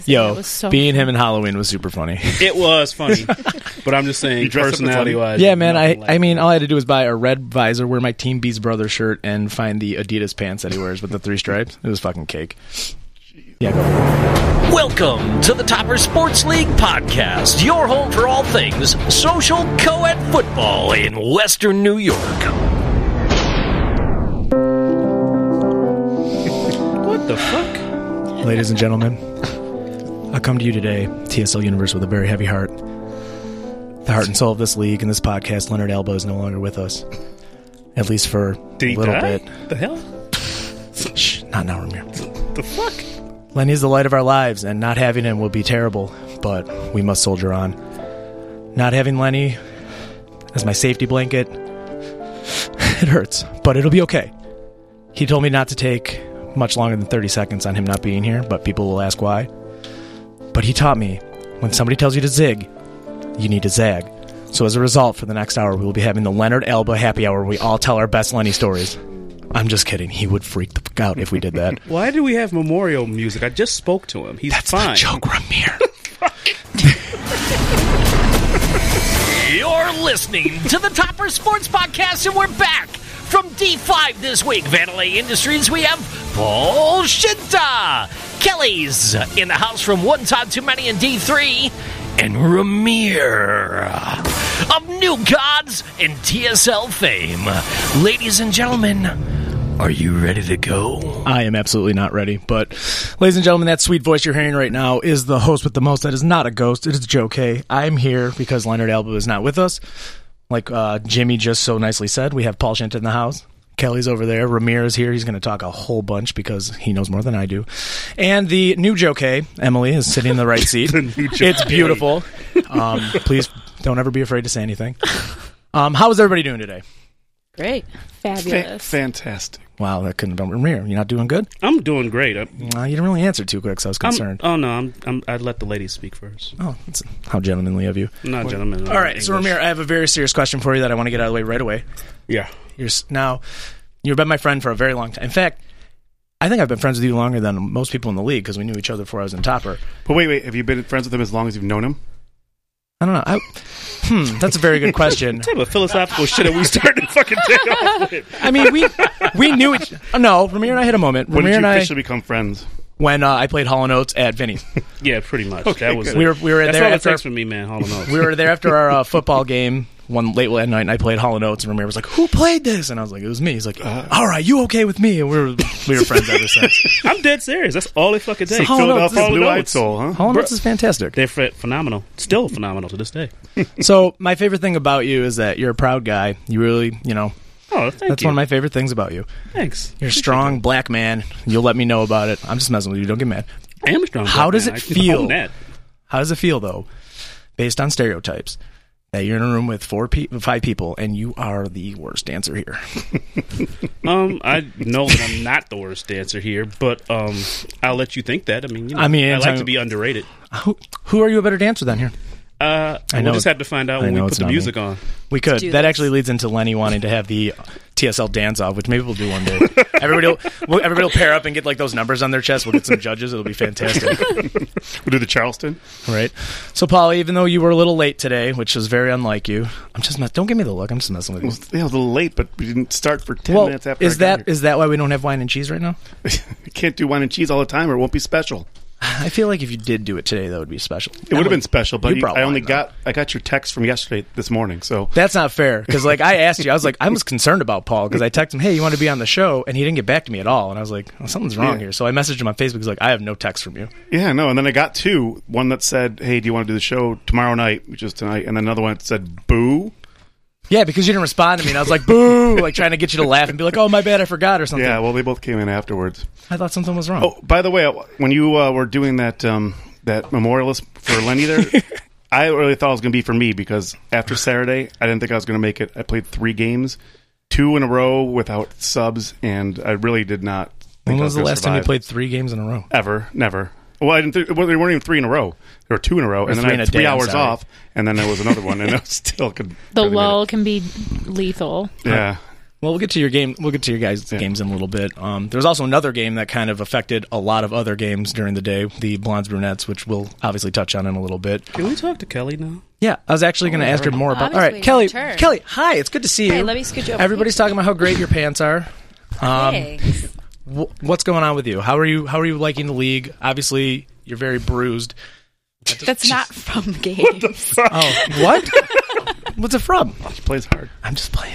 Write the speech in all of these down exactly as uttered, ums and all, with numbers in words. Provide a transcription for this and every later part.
Yo, was so being funny. him in Halloween was super funny. It was funny, but I'm just saying, personality-wise. Yeah, man. I, like I mean, all I had to do was buy a red visor, wear my Team Beast Brother shirt, and find the Adidas pants that he wears with the three stripes. It was fucking cake. Yeah, go. Welcome to the Topper Sports League podcast, your home for all things social co-ed football in Western New York. What the fuck? Ladies and gentlemen, I come to you today, T S L Universe, with a very heavy heart. The heart and soul of this league and this podcast, Leonard Alba, is no longer with us. At least for Did he a little die? bit. The hell? Shh, not now, Ramir. The fuck? Lenny is the light of our lives, and not having him will be terrible, but we must soldier on. Not having Lenny as my safety blanket, it hurts, but it'll be okay. He told me not to take much longer than thirty seconds on him not being here, but people will ask why. But he taught me, when somebody tells you to zig, you need to zag. So as a result, for the next hour, we will be having the Leonard Alba happy hour where we all tell our best Lenny stories. I'm just kidding. He would freak the fuck out if we did that. Why do we have memorial music? I just spoke to him. He's That's fine. the joke, Ramir. You're listening to the Topper Sports Podcast, and we're back from D five this week. Vandelay Industries, we have Paul Shinta. Kelly's in the house from One Time Too Many in D three. And Ramir of New Gods and T S L fame. Ladies and gentlemen, are you ready to go? I am absolutely not ready, but ladies and gentlemen, that sweet voice you're hearing right now is the host with the most. That is not a ghost. It is Joe K. I'm here because Leonard Alba is not with us. Like uh, Jimmy just so nicely said, we have Paul Shint in the house. Kelly's over there. Ramir is here. He's going to talk a whole bunch because he knows more than I do. And the new Joe K, Emily, is sitting in the right seat. The new Joe It's K. beautiful. Um, please don't ever be afraid to say anything. Um, how is everybody doing today? Great. Fa- Fabulous. fantastic. Wow, that couldn't have been Ramir. You're not doing good? I'm doing great. I, Uh, you didn't really answer too quick, so I was I'm, concerned. oh, no. I'm, I'm, I'd let the ladies speak first. Oh, that's how gentlemanly of you. I'm not gentlemen. All right, so Ramir, I have a very serious question for you that I want to get out of the way right away. Yeah. You're s- now, you've been my friend for a very long time. In fact, I think I've been friends with you longer than most people in the league because we knew each other before I was in Topper. But wait, wait. Have you been friends with him as long as you've known him? I don't know. I, hmm, that's a very good question. What type of philosophical shit are we starting to fucking take off with? I mean, we we knew each. Oh, no, Ramir and I had a moment. When Ramir did and you I officially become friends? when uh, I played Hall and Oates at Vinny's. Yeah, pretty much. Okay, that was good. it. We were we were That's there all it after takes for me, man. Hold on. we were there after our uh, football game one late one night, and I played Hall and Oates, and Ramir was like, "Who played this?" And I was like, "It was me." He's like, Uh, "All right, you okay with me?" And we were we were friends ever since. I'm dead serious. That's all it fucking takes. So Hall and Oates Philadelphia Hall and Blue-Eyed Oates. Soul, huh? Hall and Oates is fantastic. They're ph- phenomenal. Still phenomenal to this day. So my favorite thing about you is that you're a proud guy. You really, you know, Oh, thank that's you. one of my favorite things about you. Thanks. You're a strong black man. You'll let me know about it. I'm just messing with you. Don't get mad. I am a strong. How black does man. it I can feel? own that. How does it feel though, based on stereotypes, that you're in a room with four, pe- five people and you are the worst dancer here? Um, I know that I'm not the worst dancer here, but um, I'll let you think that. I mean, you know, I mean, I anytime- like to be underrated. Who, who are you a better dancer than here? Uh, I know we'll just it- have to find out I when we know put it's the not music me. on. We could. do That this. actually leads into Lenny wanting to have the T S L dance off, which maybe we'll do one day. Everybody will, we'll, everybody will pair up and get like those numbers on their chest. We'll get some judges. It'll be fantastic. We'll do the Charleston. Right. So, Paul, even though you were a little late today, which was very unlike you, I'm just mess- don't give me the look. I'm just messing with It you. was, yeah, a little late, but we didn't start for ten Well, minutes after. is I got that here. is that why we don't have wine and cheese right now? You can't do wine and cheese all the time, or it won't be special. I feel like if you did do it today, that would be special. It would have been special, but you you- brought I only wine, though. got I got your text from yesterday this morning. So That's not fair because, like, I asked you, I was like, I was concerned about Paul because I texted him, "Hey, you want to be on the show?" And he didn't get back to me at all. And I was like, well, something's wrong Yeah. here. So I messaged him on Facebook. He's like, I have no text from you. yeah, no, and then I got two. One that said, "Hey, do you want to do the show tomorrow night?" Which is tonight, and then another one that said, "Boo." Yeah, because you didn't respond to me, and I was like, "Boo!" Like trying to get you to laugh and be like, "Oh, my bad, I forgot," or something. Yeah, well, they both came in afterwards. I thought something was wrong. Oh, by the way, when you uh, were doing that um, that memorialist for Lenny there, I really thought it was going to be for me because after Saturday, I didn't think I was going to make it. I played three games, two in a row without subs, and I really did not think when I was the gonna last time you survive. played three games in a row? Ever, never. Well, I didn't. Th- well, they weren't even three in a row. There were two in a row, and then three I in had a three day, I'm hours sorry. off, and then there was another one, and I still could. The barely made lull it. can be lethal. Yeah. Well, we'll get to your game. We'll get to your guys' Yeah. games in a little bit. Um, there was also another game that kind of affected a lot of other games during the day, the Blondes Brunettes, which we'll obviously touch on in a little bit. Can we talk to Kelly now? Yeah, I was actually going to ask her more about. All Obviously, right, Kelly. your turn. Kelly, hi. It's good to see you. Hey, let me scoot you over. Everybody's talking about how great your pants are. Um, Thanks. wh- what's going on with you? How are you? How are you liking the league? Obviously, you're very bruised. That's not from games. Oh, what? What's it from? She plays hard. I'm just playing.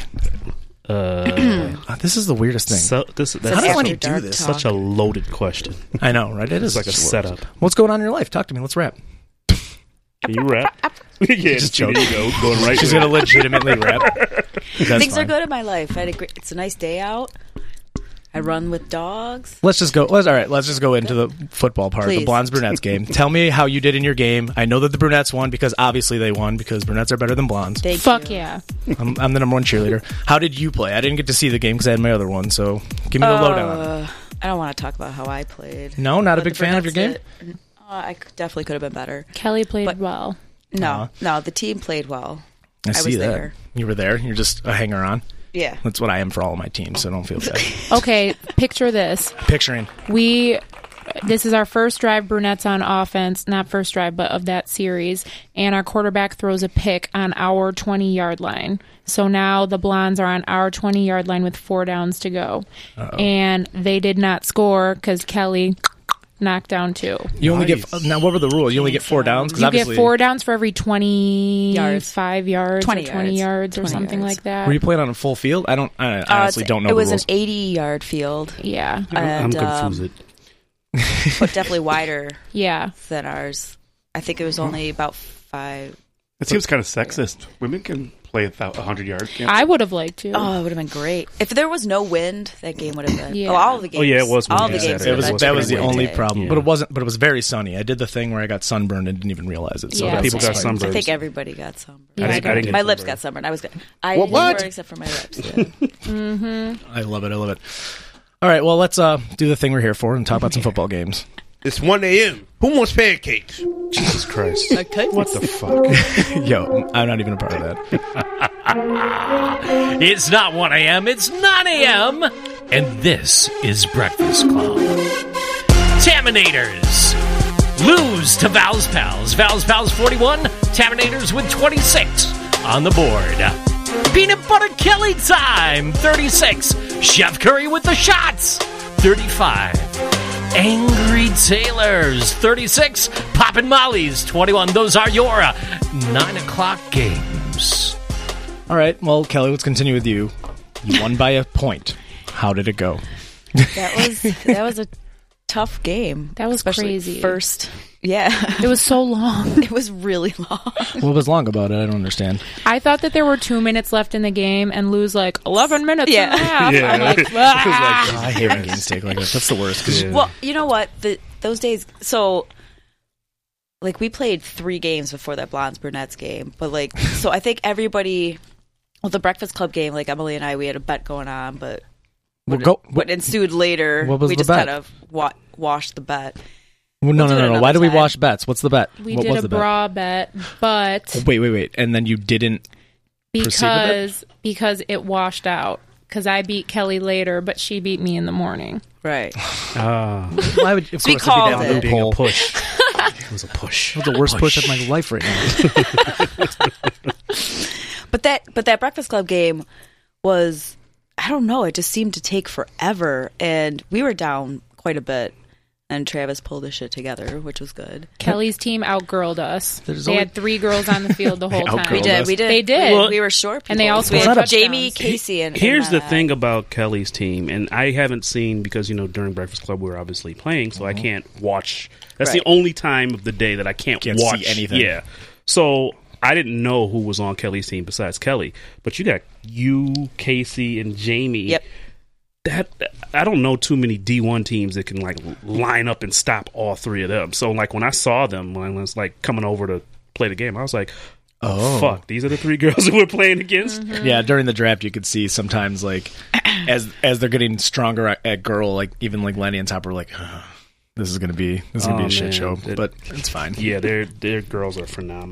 Uh, Uh, this is the weirdest thing. so this How that's do After I do dark this? talk. such a loaded question. I know, right? It is It's like a setup. What's going on in your life? Talk to me. Let's rap. Can you rap? yeah, Just there joking. you go. Going right. She's to going to legitimately rap. That's Things fine. are good in my life. I had a great, it's a nice day out. I run with dogs. Let's just go. Let's, all right, let's just go into the football part, the Please. Blondes Brunettes game. Tell me how you did in your game. I know that the Brunettes won because obviously they won because Brunettes are better than Blondes. Thank Fuck you. yeah. I'm, I'm the number one cheerleader. How did you play? I didn't get to see the game because I had my other one. So give me the lowdown. Uh, I don't want to talk about how I played. No, not a But big the fan of your game. Brunettes did- Uh, I c- definitely could have been better. Kelly played But- well. No, Aw. no, the team played well. I, I see was that. there. You were there. You're just a hanger on. Yeah. That's what I am for all of my teams. So don't feel bad. Okay, picture this. Picturing. We this is our first drive Brunettes on offense, not first drive, but of that series, and our quarterback throws a pick on our twenty-yard line. So now the Blondes are on our twenty-yard line with four downs to go. Uh-oh. And they did not score because Kelly knocked down two. You only Nice. get now. What were the rules? You only get four downs because You obviously. get four downs for every twenty-five yards, twenty or twenty yards. yards, or twenty something yards. like that. Were you playing on a full field? I don't. I, I Uh, honestly it's- don't know It the was rules. an eighty-yard field, Yeah, I'm, I'm and, um, confused. but definitely wider yeah. than ours. I think it was only about five. It seems kind of sexist. Women can play a thou- a hundred yards. Can't I would have liked to. Oh, it would have been great if there was no wind. That game would have been. Yeah. Oh, all the games. Oh, yeah, it was all windy the games. Saturday. It was, would have that been was the windy only today. problem, Yeah. but it wasn't. But it was very sunny. I did the thing where I got sunburned and didn't even realize it. So Yeah, People got same. sunburned. I think everybody got sunburned. Yeah, I didn't, I didn't get My lips sunburned. got sunburned. I was good. I What- didn't what? burn except for my lips. Yeah. I love it. I love it. All right, well, let's uh, do the thing we're here for and talk about some football games. It's one a.m. Who wants pancakes? Jesus Christ. Okay. What the fuck? Yo, I'm not even a part of that. It's not one a.m., it's nine a.m., and this is Breakfast Club. Taminators lose to Val's Pals. Val's Pals forty-one, Taminators with twenty-six on the board. Peanut Butter Kelly time, thirty-six. Chef Curry with the shots, thirty-five. Angry Tailors, thirty-six. Poppin' Molly's, twenty-one. Those are your uh, nine o'clock games. All right, well, Kelly, let's continue with you. You won by a point. How did it go? That was that was a tough game. That was especially crazy. First, yeah, It was so long. it was really long. What was long about it? I don't understand. I thought that there were two minutes left in the game, and Lou's like, eleven minutes Yeah. and a half. Yeah. I'm like, ah. Oh, I hate when games take like that. That's the worst. 'cause Yeah. Well, you know what? The those days. So, like, we played three games before that Blondes Brunettes game, but like, so I think everybody. Well, the Breakfast Club game, like Emily and I, we had a bet going on, but Well, go, what ensued later, What was we the just bet? kind of wa- washed the bet. well, no, we'll do no, it no, no. another Why do we time. wash bets? What's the bet? We what did was a the bet? bra bet, but Wait, wait, wait. And then you didn't. Proceed with it? because because it washed out. Because I beat Kelly later, but she beat me in the morning. Right. Ah, Why would of So we course, there'd be called that it. being a loophole. push. It was a push. That was the worst push of my life right now. But that but that Breakfast Club game was, I don't know, it just seemed to take forever, and we were down quite a bit, and Travis pulled his shit together, which was good. Kelly's team outgirled us. There's they only- had three girls on the field the whole They time. outgirled We did, us. we did, They did. We, Well, we were short people. and they also we had had touchdowns. Jamie, Casey, and Here's and, the uh, thing about Kelly's team, and I haven't seen because you know during Breakfast Club we were obviously playing, so I can't watch. That's Right. the only time of the day that I can't, Can't see watch anything. Yeah, so I didn't know who was on Kelly's team besides Kelly, but you got you, Casey, and Jamie. Yep. That I don't know too many D one teams that can like line up and stop all three of them. So like when I saw them when I was like coming over to play the game, I was like, "Oh, Oh. fuck! These are the three girls that we're playing against." Yeah, during the draft, you could see sometimes like as as they're getting stronger at, at girl, like even like Lenny and Topper, were like "Ugh, this is gonna be this is gonna Oh, be a shit man. show, It- but it's fine. Yeah, their their girls are phenomenal.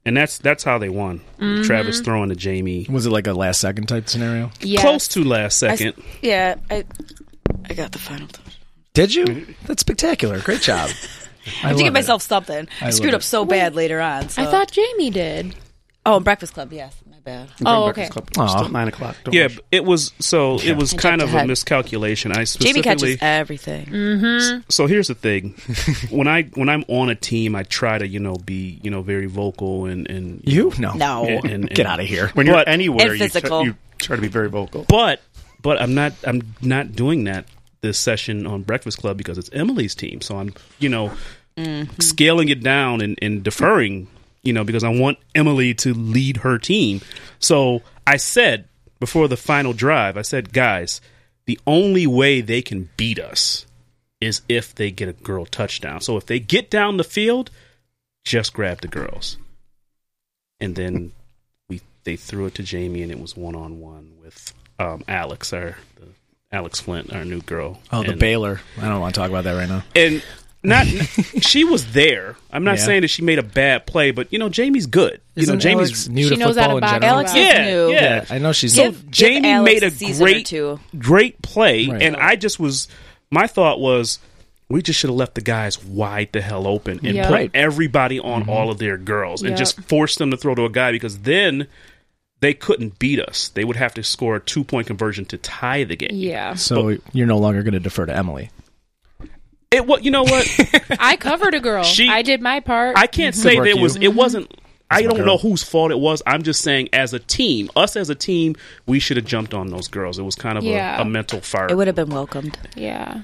And that's that's how they won. Mm-hmm. Travis throwing to Jamie. Was it like a last second type scenario? Yes. Close to last I s- second. yeah, I I got the final touch. Did you? That's spectacular. Great job. I had to give myself something. I, I screwed love up it. so bad later on. So. I thought Jamie did. Oh, Breakfast Club. Yes, my bad. Oh, Breakfast okay. Club. Aw. Still at nine o'clock. Don't Yeah, rush. but it was so it was I kind of jumped a ahead. miscalculation. I Jamie specifically catches everything. Mm-hmm. So here's the thing: when I when I'm on a team, I try to you know be you know very vocal and and You? No. No. and, and, Get out of here. When you're But- anywhere, And you, physical. try, you try to be very vocal. But but I'm not I'm not doing that this session on Breakfast Club because it's Emily's team. So I'm you know Mm-hmm. scaling it down and, and deferring, you know, because I want Emily to lead her team. So I said before the final drive, I said, guys, the only way they can beat us is if they get a girl touchdown. So if they get down the field, just grab the girls. And then we they threw it to Jamie, and it was one on one with um, Alex, our the, Alex Flint, our new girl. Oh, the and, Baylor. I don't want to talk about that right now. and not she was there. I'm not Yeah. saying that she made a bad play, but you know Jamie's good. You Isn't know Jamie's Alex new She to knows how football to in box general? Alex out. is yeah, new. yeah. Yeah, I know she's. So Give- give Jamie Alex made a a season or great, two. great play, Right. and I just was. My thought was, we just should have left the guys wide the hell open and Yeah. put Right. everybody on all of their girls and Yep. just force them to throw to a guy because then they couldn't beat us. They would have to score a two point conversion to tie the game. Yeah. So you're no longer going to defer to Emily. It what you know what I covered a girl. She- I did my part. I can't say work, that it you. was. It wasn't. I my don't girl. know whose fault it was. I'm just saying, as a team, us as a team, we should have jumped on those girls. It was kind of Yeah. a, a mental fire. It would have been welcomed. yeah.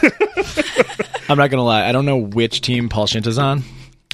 I'm not going to lie. I don't know which team Paul Shinta's on.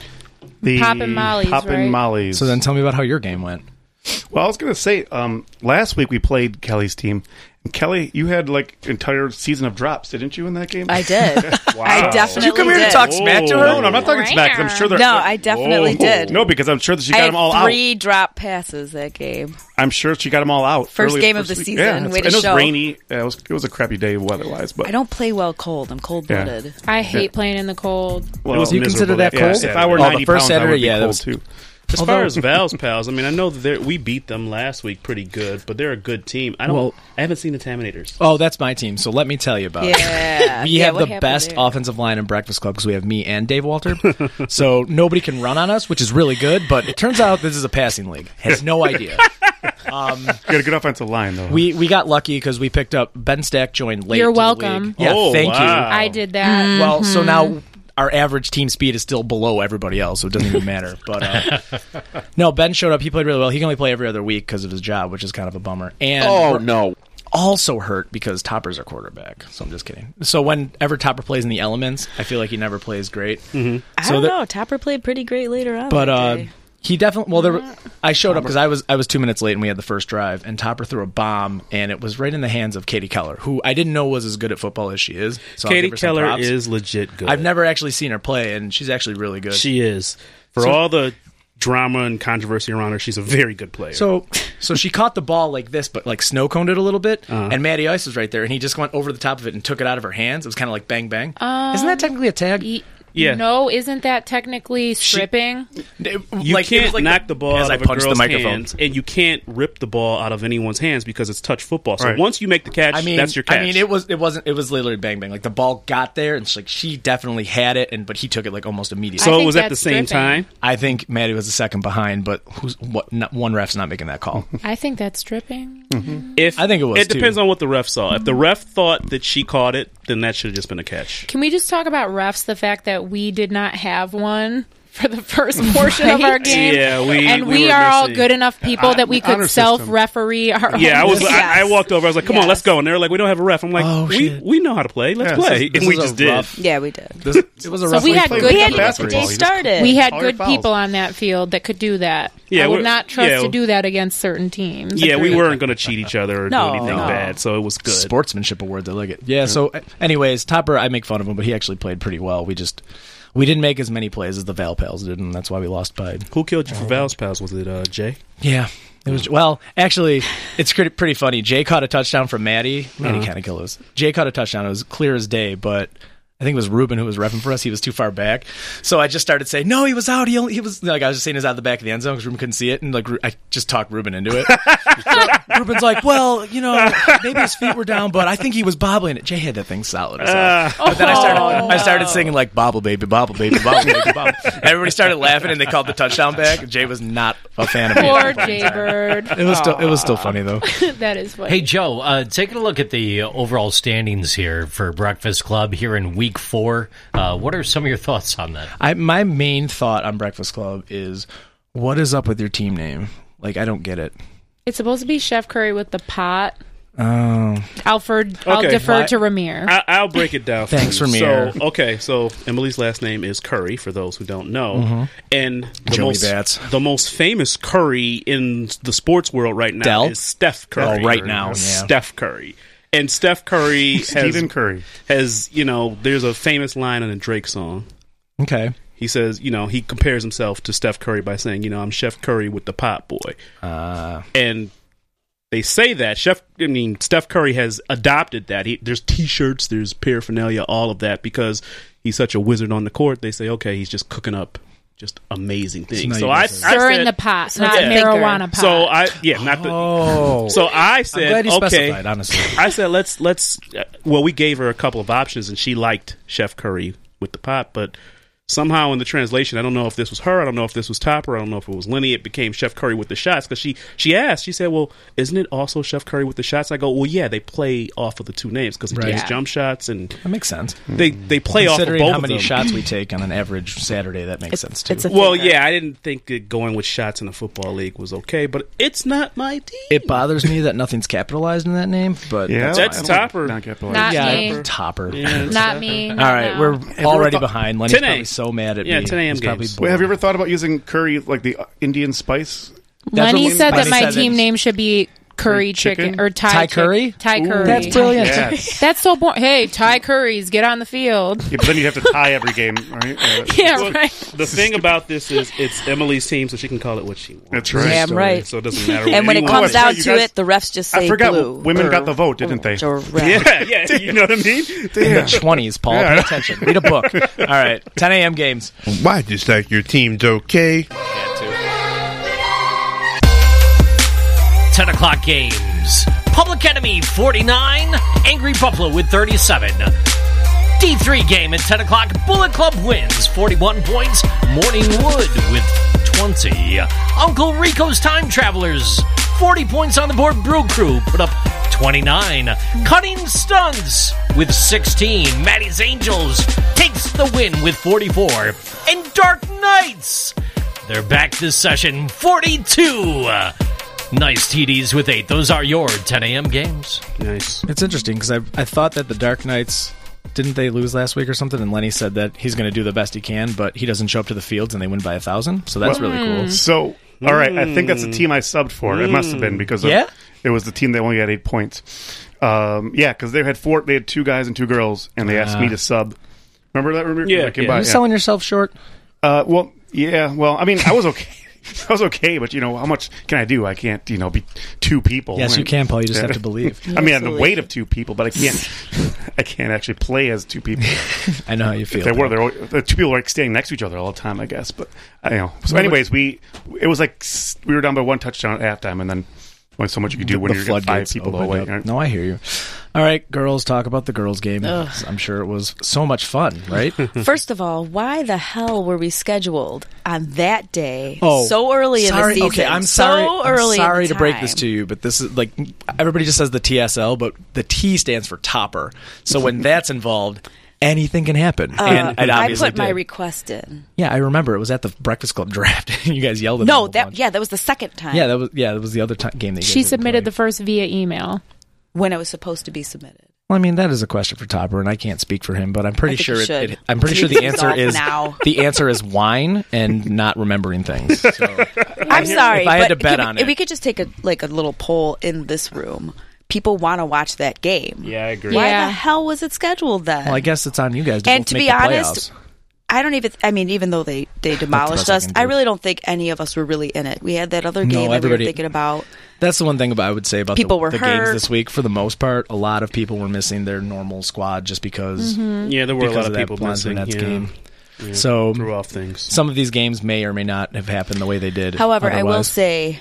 The Poppin' Molly's, Poppin' right? Molly's. So then tell me about how your game went. Well, I was going to say, um, last week we played Kelly's team. And Kelly, you had like entire season of drops, didn't you, in that game? I did. I definitely Did you come here to did. talk smack to her? No, no, I'm not talking smack. 'Cause I'm sure they're. No, I definitely Whoa. did. No, because I'm sure that she got I them all had out. three drop passes that game. I'm sure she got them all out. First early game the of the first week. season. Yeah, Way and to it was show. rainy. Yeah, it was it was a crappy day weather-wise, but I don't play well cold. I'm cold blooded. I hate playing in the cold. well, It was You consider miserable that that cold? first if I were Oh, the ninety first pounds, I Saturday, would be yeah, that cold was- too. As Although- far as Val's pals, I mean, I know that they're- we beat them last week pretty good, but they're a good team. I don't. Well- I haven't seen the Taminators. Oh, that's my team. So let me tell you about it. Yeah. We Yeah, have what the happened best there? offensive line in Breakfast Club because we have me and Dave Walter. So nobody can run on us, which is really good. But it turns out this is a passing league. Has no idea. Um, You got a good offensive line, though. we we got lucky because we picked up Ben Stack joined late. You're to the welcome. league. Yeah, Oh, thank wow. I did that. you. Well, so now our average team speed is still below everybody else, so it doesn't even matter. But uh, no, Ben showed up. He played really well. He can only play every other week because of his job, which is kind of a bummer. And Oh no! also hurt because Topper's our quarterback. So I'm just kidding. So whenever Topper plays in the elements, I feel like he never plays great. I So don't the- know. Topper played pretty great later on. But that uh, day. he definitely. Well, there. were- I showed up because I was I was two minutes late and we had the first drive, and Topper threw a bomb, and it was right in the hands of Katie Keller, who I didn't know was as good at football as she is. So I'll Katie give her some Keller props. is legit good. I've never actually seen her play, and she's actually really good. She is. For So- all the drama and controversy around her, she's a very good player. So, so she caught the ball like this, but like snow coned it a little bit, Uh-huh. and Matty Ice was right there, and he just went over the top of it and took it out of her hands. It was kind of like bang bang. Isn't that technically a tag? Y- Yeah. No, isn't that technically stripping? It- you like, it can't was like knock the, ball as out I of a punched girl's the microphone. hands, and you can't rip the ball out of anyone's hands because it's touch football. So Right. once you make the catch, I mean, that's your catch. I mean, it was it wasn't it was literally bang bang. Like the ball got there, and she, like she definitely had it, and but he took it like almost immediately. so I it think was at the that's same stripping. time. I think Maddie was a second behind, but who's what? Not, one ref's not making that call. I think that's stripping. If I think it was, It depends too. on what the ref saw. If the ref thought that she caught it, then that should have just been a catch. Can we just talk about refs? The fact that we did not have one for the first portion of our game. Yeah, we and we we, were are all missing. good enough people that we honor could system. self-referee our Yeah, I own was. games. I, I walked over. I was like, "Come on, Yes. let's go." And they were like, "We don't have a ref." I'm like, Oh, "We shit. we know how to play. Let's Yeah, play." this is- and this we is a just did. rough- yeah, we did. This, it was a So rough we league. had play good like people. basketball. They You just- started. We had All your good fouls. people on that field that could do that. Yeah, I would we're- not trust yeah. to do that against certain teams. Yeah, we Agreed. weren't going to cheat each other or No, do anything no. bad, so it was good. Sportsmanship award. They like it. Yeah. So, uh, anyways, Topper, I make fun of him, but he actually played pretty well. We just we didn't make as many plays as the Val Pals did, and that's why we lost by. Who killed you for Val's pals? Was it uh, Jay? Yeah. It was well. Actually, it's pretty pretty funny. Jay caught a touchdown from Maddie. Maddie Uh-huh. kind of killed us. Jay caught a touchdown. It was clear as day, but I think it was Ruben who was reffing for us. He was too far back. So I just started saying, no, he was out. He only, he was, like, I was just saying he was out the back of the end zone because Ruben couldn't see it. And, like, I just talked Ruben into it. So Ruben's like, well, you know, maybe his feet were down, but I think he was bobbling it. Jay had that thing solid as hell. Uh, but then I started, oh, I started singing, like, bobble, baby, bobble, baby, bobble, baby, bobble. Everybody started laughing, and they called the touchdown back. Jay was not a fan of it. Poor Jaybird. It was still, it was still funny, though. That is funny. Hey, Joe, uh, taking a look at the overall standings here for Breakfast Club here in week four. Uh, what are some of your thoughts on that? I, my main thought on Breakfast Club is, what is up with your team name? Like, I don't get it. It's supposed to be Chef Curry with the pot. Oh. Alfred, I'll Okay, defer why- to Ramir. I, I'll break it down. For Thanks, you. Ramir. So, okay, so Emily's last name is Curry, for those who don't know, Mm-hmm. and the Joey most Bats. the most famous Curry in the sports world right now Del? is Steph Curry. Oh, right now, yeah. Steph Curry, and Steph Curry has, Stephen Curry. has you know, there's a famous line in a Drake song. Okay. He says, you know, he compares himself to Steph Curry by saying, you know, I'm Chef Curry with the pot boy, Uh, and they say that Chef. I mean, Steph Curry has adopted that. He, there's T-shirts, there's paraphernalia, all of that because he's such a wizard on the court. They say, okay, he's just cooking up just amazing things. now So you I, I guys Stir in said, the pot, So not that's a thinker. marijuana pot. so I yeah, not the. oh. So I I'm said, glad you okay. specified, honestly. I said, let's let's. Uh, well, we gave her a couple of options, and she liked Chef Curry with the pot, but somehow in the translation, I don't know if this was her, I don't know if this was Topper, I don't know if it was Lenny, it became Chef Curry with the shots because she she asked, she said, well, isn't it also Chef Curry with the shots? I go, well, yeah, they play off of the two names because he Right. takes Yeah. jump shots and That makes sense. they they play off of Considering both how of many them. shots we take on an average Saturday, that makes It's- sense, too. it's a- Well, thinker. yeah, I didn't think that going with shots in a football league was okay, but it's not my team. It bothers me that nothing's capitalized in that name, but Yeah, that's, That's I don't Topper. like non-capitalized. Not yeah, me. Topper. Yeah, it's Not Topper. me. All not right, now. we're already thought- behind. Lenny's ten a. probably so mad at Yeah, me. ten a.m. He's probably games. Wait, have you bored. ever thought about using curry, like the Indian spice? That's Lenny what said that Lenny my said team that- name should be Curry Chicken? Chicken or Thai, Thai chick- curry? Thai Ooh, Curry. That's brilliant. Yes. That's so boring. Hey, Thai Curries, get on the field. Yeah, but then you have to tie every game, right? Uh, Yeah, Well, right. the thing about this is it's Emily's team, so she can call it what she wants. That's right. Damn right. So it doesn't matter. What And when you it want. comes that's right, down you to guys- it, the refs just say I forgot blue. women or got the vote, didn't they? orange or red. Yeah, yeah, you know what I mean. In the twenties, Paul. Pay attention. Read a book. All right, ten a.m. games. Why just like your team's okay? ten o'clock games. Public Enemy forty-nine, Angry Buffalo with thirty-seven. D three game at ten o'clock. Bullet Club wins forty-one points. Morning Wood with twenty. Uncle Rico's Time Travelers, forty points on the board. Brew Crew put up twenty-nine. Cutting Stunts with sixteen. Maddie's Angels takes the win with forty-four. And Dark Knights, they're back this session, forty-two. Nice T Ds with eight. Those are your ten a.m. games. Nice. It's interesting because I I thought that the Dark Knights, didn't they lose last week or something? And Lenny said that he's going to do the best he can, but he doesn't show up to the fields and they win by a thousand. So that's Well, really cool. So, all right, I think that's the team I subbed for. It must have been because of, Yeah? it was the team that only had eight points. Um, yeah, because they had four. They had two guys and two girls, and they asked Ah. me to sub. Remember that? Remember? Yeah, When I came yeah. by? You're Yeah. selling yourself short. Uh, well, yeah. Well, I mean, I was okay. I was okay, but you know, how much can I do? I can't, you know, be two people. Yes, you And- can, Paul. You just Yeah. have to believe. I mean, I have the Absolutely. weight of two people, but I can't. I can't actually play as two people. I know how you feel. They were. They were. The two people were like standing next to each other all the time, I guess. But I don't know. So, anyways, we it was like s- we were down by one touchdown at halftime, and then only so much you could do when the you're five floodgates people opened away. up. right? No, I hear you. All right, girls, talk about the girls' game. I'm sure it was so much fun, right? First of all, why the hell were we scheduled on that day Oh, so early sorry. in the season? Okay, I'm sorry. So early I'm sorry in the to break time. this to you, but this is like everybody just says the T S L, but the T stands for Topper. So when that's involved, anything can happen. Uh, and it I obviously put my did. request in. Yeah, I remember it was at the Breakfast Club draft. You guys yelled at me a No, whole that bunch. yeah, that was the second time. Yeah, that was yeah, that was the other ti game that you She guys didn't submitted play. the first via email. when it was supposed to be submitted. Well, I mean, that is a question for Topper, and I can't speak for him, but I'm pretty I think sure you it, should. it, I'm pretty sure the Take answer these is off now. the answer is wine and not remembering things. So, I'm sorry, if I had but to bet can we, on if it. we could just take a like a little poll in this room. People want to watch that game. Yeah, I agree. Why Yeah. the hell was it scheduled then? well, I guess it's on you guys to And both to make be the honest, playoffs. I don't even. I mean, even though they they demolished best I us, can do. I really don't think any of us were really in it. We had that other game No, that we were everybody- thinking about. That's the one thing about I would say about People the, were the hurt. games this week. For the most part, a lot of people were missing their normal squad just because. Yeah, there were a because lot of that people Blondes missing. Brunettes Yeah. game. Yeah. So Threw off things. some of these games may or may not have happened the way they did. However, I will otherwise. say,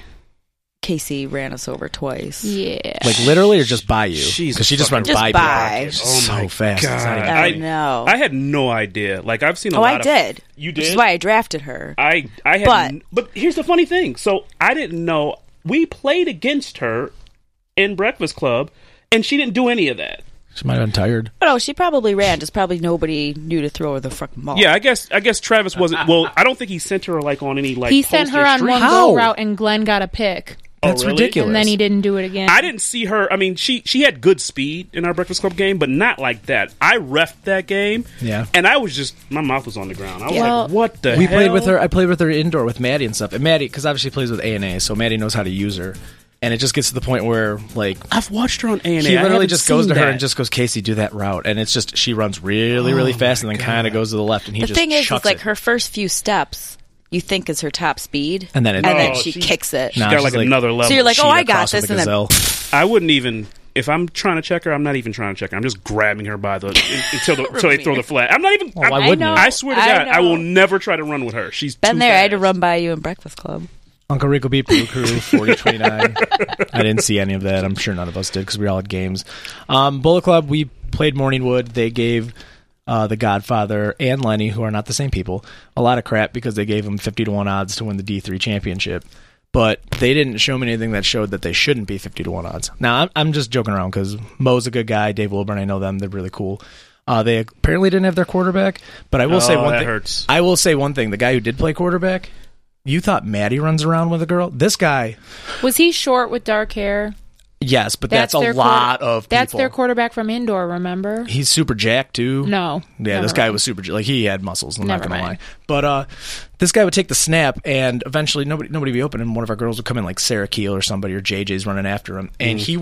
Casey ran us over twice. Yeah. like literally, or just by you She's because she just fucking runs by Just by. people. Oh so my fast. It's not even- I I- know. I had no idea. Like I've seen a oh, lot I of did. You Which is did? why I drafted her. I I had But- n- but here's the funny thing. So I didn't know we played against her in Breakfast Club, and she didn't do any of that. She might have been tired. But oh, she probably ran. Just probably nobody knew to throw her the fucking ball. Yeah, I guess I guess Travis wasn't. Well, I don't think he sent her like on any like. he sent post her or on streak. one How? go route, and Glenn got a pick, Oh, That's really? ridiculous. and then he didn't do it again. I didn't see her. I mean, she she had good speed in our Breakfast Club game, but not like that. I refed that game, Yeah. and I was just my mouth was on the ground. I was Yeah. like, "What the?" We hell? played with her. I played with her indoor with Maddie and stuff. And Maddie, because obviously plays with A and A, so Maddie knows how to use her. And it just gets to the point where, like, I've watched her on A and A. he I literally haven't just goes to seen her that. and just goes, Casey, do that route. And it's just, she runs really, really Oh fast and then kind of goes to the left. And he The just thing is, chucks is like it. her first few steps, you think is her top speed, And then it- and then No, she she- kicks it. She's Nah, got she's like, like- another level. So you're like, She oh, I across got with this, a and then gazelle. I wouldn't even if I'm trying to check her. I'm not even trying to check her. I'm just grabbing her by the until the, until they throw the flag. I'm not even. Well, why I'm- wouldn't I you? know. I swear to I God, I, know. will never try to run with her. She's been too there. I had to fast. run by you in Breakfast Club. Uncle Rico beat Blue Crew forty twenty-nine. I didn't see any of that. I'm sure none of us did because we all had games. Um, Bullet Club, we played Morningwood. They gave uh, the Godfather and Lenny, who are not the same people, a lot of crap because they gave them fifty to one odds to win the D three championship. But they didn't show me anything that showed that they shouldn't be fifty to one odds. Now, I'm, I'm just joking around because Mo's a good guy. Dave Wilburn, I know them. They're really cool. Uh, they apparently didn't have their quarterback. But I will say Oh, one that thing. hurts. I will say one thing. The guy who did play quarterback, you thought Maddie runs around with a girl? This guy, Was he short with dark hair? yes, but that's, their a lot quarter- of people. That's their quarterback from indoor. Remember? He's super jacked too. No. Yeah, Never this guy mind. was super. Like he had muscles. I'm Never not gonna mind. lie. But uh, this guy would take the snap, and eventually nobody nobody would be open, and one of our girls would come in, like Sarah Keel or somebody, or J J's running after him, and he.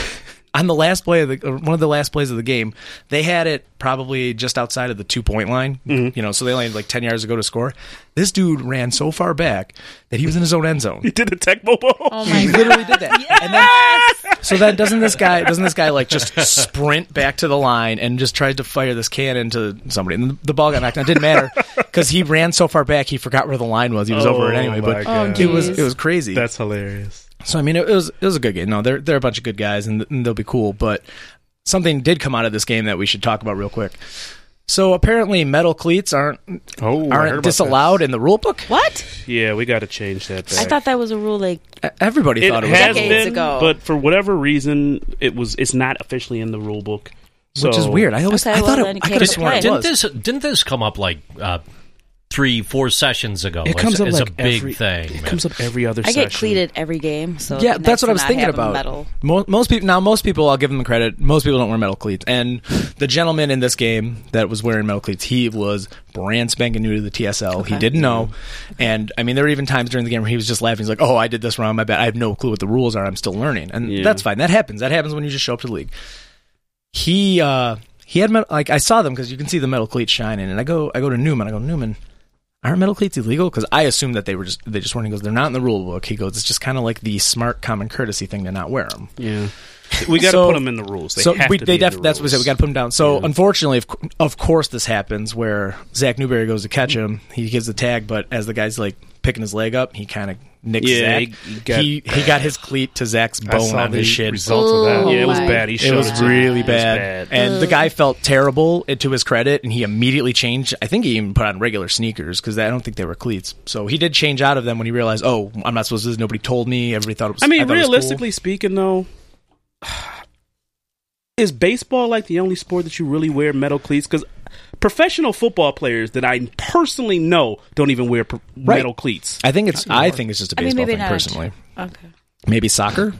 On the last play of the or one of the last plays of the game, they had it probably just outside of the two point line. You know, so they only had like ten yards to go to score. This dude ran so far back that he was in his own end zone. He did a tech bobo. Oh my He god! literally did that. And then, so then doesn't this guy doesn't this guy like just sprint back to the line and just tried to fire this cannon to somebody, and the ball got knocked down. It didn't matter because he ran so far back he forgot where the line was. He was over it anyway. my But God. it was geez. it was crazy. That's hilarious. So I mean, it was it was a good game. No, they're they're a bunch of good guys, and, and they'll be cool. But something did come out of this game that we should talk about real quick. So apparently, metal cleats aren't Oh, I heard aren't about disallowed in the rule book. What? Yeah, we got to change that. I Back. thought that was a rule. Like, Everybody it thought it was has Decades been, ago. but for whatever reason, it was. It's not officially in the rule book, so, which is weird. I always Okay, I well, thought then it, it I came could have to sworn it play. was. Didn't this didn't this come up like uh, three, four sessions ago? It as, comes up as like a big every, thing. It comes up every other. I get session. cleated every game. So Yeah, it'd be that's nice what to I was not thinking have a about. Metal. Most, most people now, most people, I'll give them credit. Most people don't wear metal cleats, and the gentleman in this game that was wearing metal cleats, he was brand spanking new to the T S L. He Okay. didn't know, and I mean, there were even times during the game where he was just laughing. He's like, "Oh, I did this wrong. My bad. I have no clue what the rules are. I'm still learning," and Yeah. that's fine. That happens. That happens when you just show up to the league. He uh, he had metal, like I saw them because you can see the metal cleats shining, and I go I go to Newman. I go, Newman, aren't metal cleats illegal? Because I assumed that they were just they just weren't. He goes, they're not in the rule book. He goes, it's just kind of like the smart common courtesy thing to not wear them. Yeah, we got to So- put them in the rules. They so have we, to they be in def- the that's what we said. rules. We got to put them down. So Yeah. unfortunately, of, cou- of course, this happens where Zach Newberry goes to catch him. He gives the tag, but as the guy's like picking his leg up, he kind of nicks Yeah, Zach. he got- he he got his cleat to Zach's I bone saw on the his shin. results of that. Oh Yeah, it was my bad. He It showed was to me. really It was bad. And the guy felt terrible, uh, to his credit, and he immediately changed. I think he even put on regular sneakers because I don't think they were cleats. So he did change out of them when he realized, oh, I'm not supposed to do this. Nobody told me. Everybody thought it was I mean, thought it was cool. realistically speaking, though, is baseball like the only sport that you really wear metal cleats? Because professional football players that I personally know don't even wear pr- Right. metal cleats. I think it's. I think it's just a I mean, baseball maybe thing, not. personally. Okay. Maybe soccer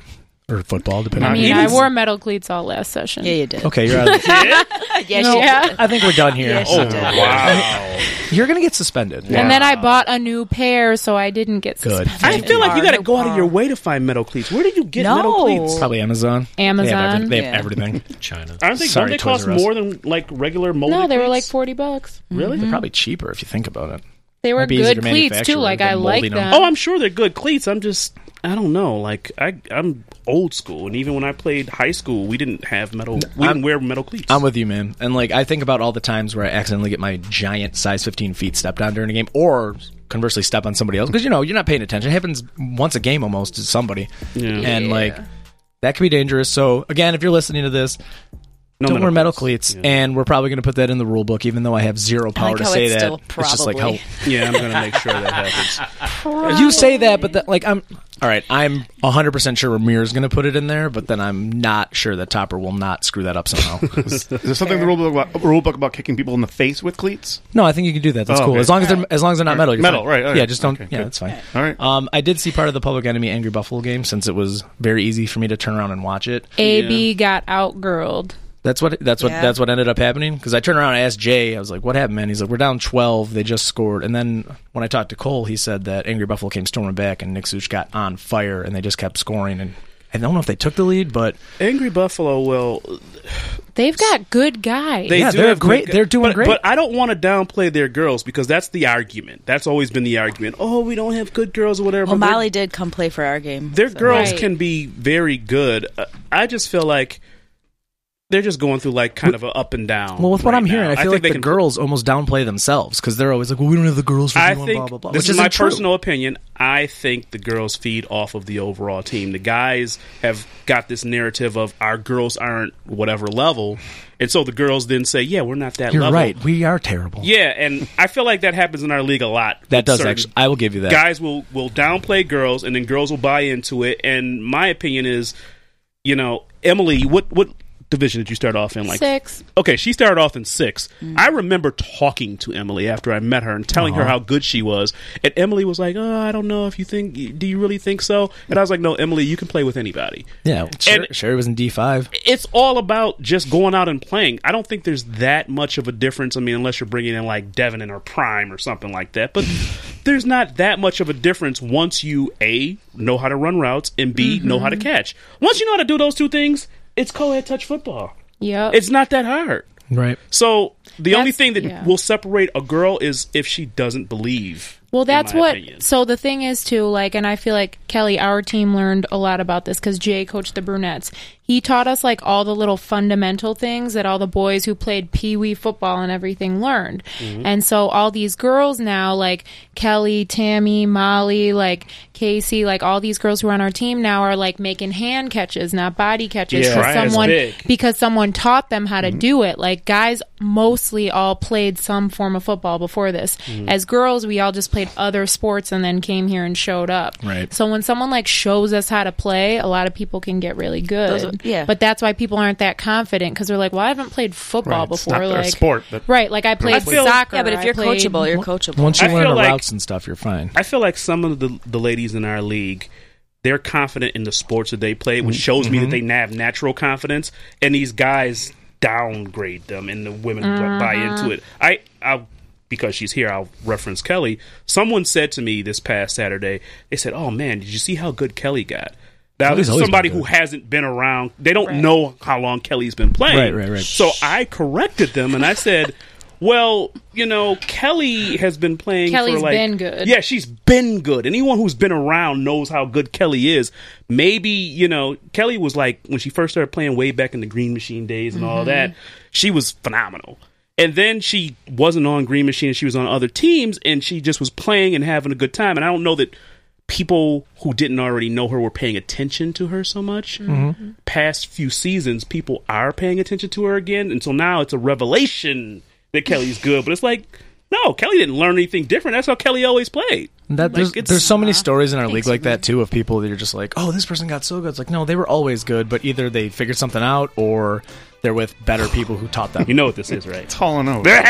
or football, depending I on mean, even I s- wore metal cleats all last session. Yeah, you did. Okay, you're out of the Yeah, No. she Yeah. did. I think we're done here. Yeah, she Oh, did. wow. You're going to get suspended. And then I bought a new pair, so I didn't get Good. suspended. I feel like you got to No go out of bar. your way to find metal cleats. Where did you get No. metal cleats? Probably Amazon. Amazon. They have, every- they have Yeah. everything. China. Aren't they? Sorry, don't they Toys cost R Us. more than like regular molded? No, they were like cleats? forty bucks. Really? They're probably cheaper if you think about it. They were Might be easier good to cleats manufacture too. Like than I like molding them. them. Oh, I'm sure they're good cleats. I'm just, I don't know. Like I, I'm old school, and even when I played high school, we didn't have metal. We I'm- didn't wear metal cleats. I'm with you, man. And like I think about all the times where I accidentally get my giant size fifteen feet stepped on during a game, or conversely step on somebody else because you know you're not paying attention. It happens once a game almost to somebody, Yeah. and like that can be dangerous. So again, if you're listening to this, No don't metal wear metal cleats. cleats, Yeah. and we're probably going to put that in the rule book, even though I have zero power like to how say it's that. still It's just like how probably. Yeah, I'm gonna make sure that happens. you say that, but that, like I'm all right. I'm one hundred percent sure Ramir's going to put it in there, but then I'm not sure that Topper will not screw that up somehow. Is there something in the rule book about, rule book about kicking people in the face with cleats? No, I think you can do that. That's Oh, cool. okay. As long as they're as long as they're not metal. You're Metal, fine. right, all right. Yeah, just don't. Okay, yeah, good. that's fine. All right. Um, I did see part of the Public Enemy Angry Buffalo game since it was very easy for me to turn around and watch it. A B got outgirled. That's what that's what Yeah. that's what ended up happening because I turned around and asked Jay. I was like, "What happened, man?" He's like, "We're down twelve. They just scored." And then when I talked to Cole, he said that Angry Buffalo came storming back and Nick Such got on fire and they just kept scoring. And I don't know if they took the lead, but Angry Buffalo will. They've got good guys. They Yeah, do they're have great. good- They're doing but, great. But I don't want to downplay their girls because that's the argument. That's always been the argument. Oh, we don't have good girls or whatever. Well, but their- Molly did come play for our game. Their so. girls Right. can be very good. Uh, I just feel like they're just going through like kind of an up and down. well, with what right I'm hearing, now. I feel think like they the can- girls almost downplay themselves because they're always like, "Well, we don't have the girls for I doing think blah blah blah." this Which is my isn't true. personal opinion. I think the girls feed off of the overall team. The guys have got this narrative of our girls aren't whatever level, and so the girls then say, "Yeah, we're not that You're level." right. We are terrible. Yeah, and I feel like that happens in our league a lot. That with does certain actually. I will give you that. Guys will will downplay girls, and then girls will buy into it. And my opinion is, you know, Emily, what what division did you start off in? Like Six. Okay, she started off in six. I remember talking to Emily after I met her and telling her how good she was. And Emily was like, "Oh, I don't know if you think. Do you really think so?" And I was like, "No, Emily, you can play with anybody." Yeah, Sher- And- Sherry was in D five. It's all about just going out and playing. I don't think there's that much of a difference. I mean, unless you're bringing in like Devin in her prime or something like that. But there's not that much of a difference once you A, know how to run routes, and B, know how to catch. Once you know how to do those two things, it's co-ed touch football. Yep. It's not that hard. Right. So the only That's- thing that yeah. will separate a girl is if she doesn't believe. Well, that's in my what. opinion. So the thing is too, like, and I feel like Kelly, our team learned a lot about this because Jay coached the brunettes. He taught us like all the little fundamental things that all the boys who played pee wee football and everything learned. Mm-hmm. And so all these girls now, like Kelly, Tammy, Molly, like Casey, like all these girls who are on our team now are like making hand catches, not body catches, Yeah, because right. That's someone big. because someone taught them how to Mm-hmm. do it. Like guys mostly all played some form of football before this. Mm-hmm. As girls, we all just played other sports and then came here and showed up. Right. So when someone like shows us how to play, a lot of people can get really good. Those are- yeah. But that's why people aren't that confident because they're like, "Well, I haven't played football Right, it's before." not their like sport, but- right? Like I played I feel- soccer. Yeah, but if I you're played- coachable, you're coachable. Once you I learn feel the like- routes and stuff, you're fine. I feel like some of the the ladies in our league, they're confident in the sports that they play, which shows me that they have natural confidence. And these guys downgrade them, and the women Mm-hmm. buy into it. I, I, because she's here, I'll reference Kelly. Someone said to me this past Saturday, they said, "Oh man, did you see how good Kelly got?" Now, Kelly's this is always somebody been who good. hasn't been around. They don't Right. know how long Kelly's been playing. Right, right, right. So I corrected them, and I said, well, you know, Kelly has been playing Kelly's for like... been good. Yeah, she's been good. Anyone who's been around knows how good Kelly is. Maybe, you know, Kelly was like, when she first started playing way back in the Green Machine days and all that, she was phenomenal. And then she wasn't on Green Machine, she was on other teams, and she just was playing and having a good time. And I don't know that people who didn't already know her were paying attention to her so much. Mm-hmm. Past few seasons, people are paying attention to her again. And so now it's a revelation that Kelly's good. But it's like, no, Kelly didn't learn anything different. That's how Kelly always played. That, Like, there's, it's- there's so many stories in our league Thanks, like that man. too of people that you're just like, oh, this person got so good. It's like, no, they were always good, but either they figured something out or they're with better people who taught them. You know what this is, right? Tall and over. There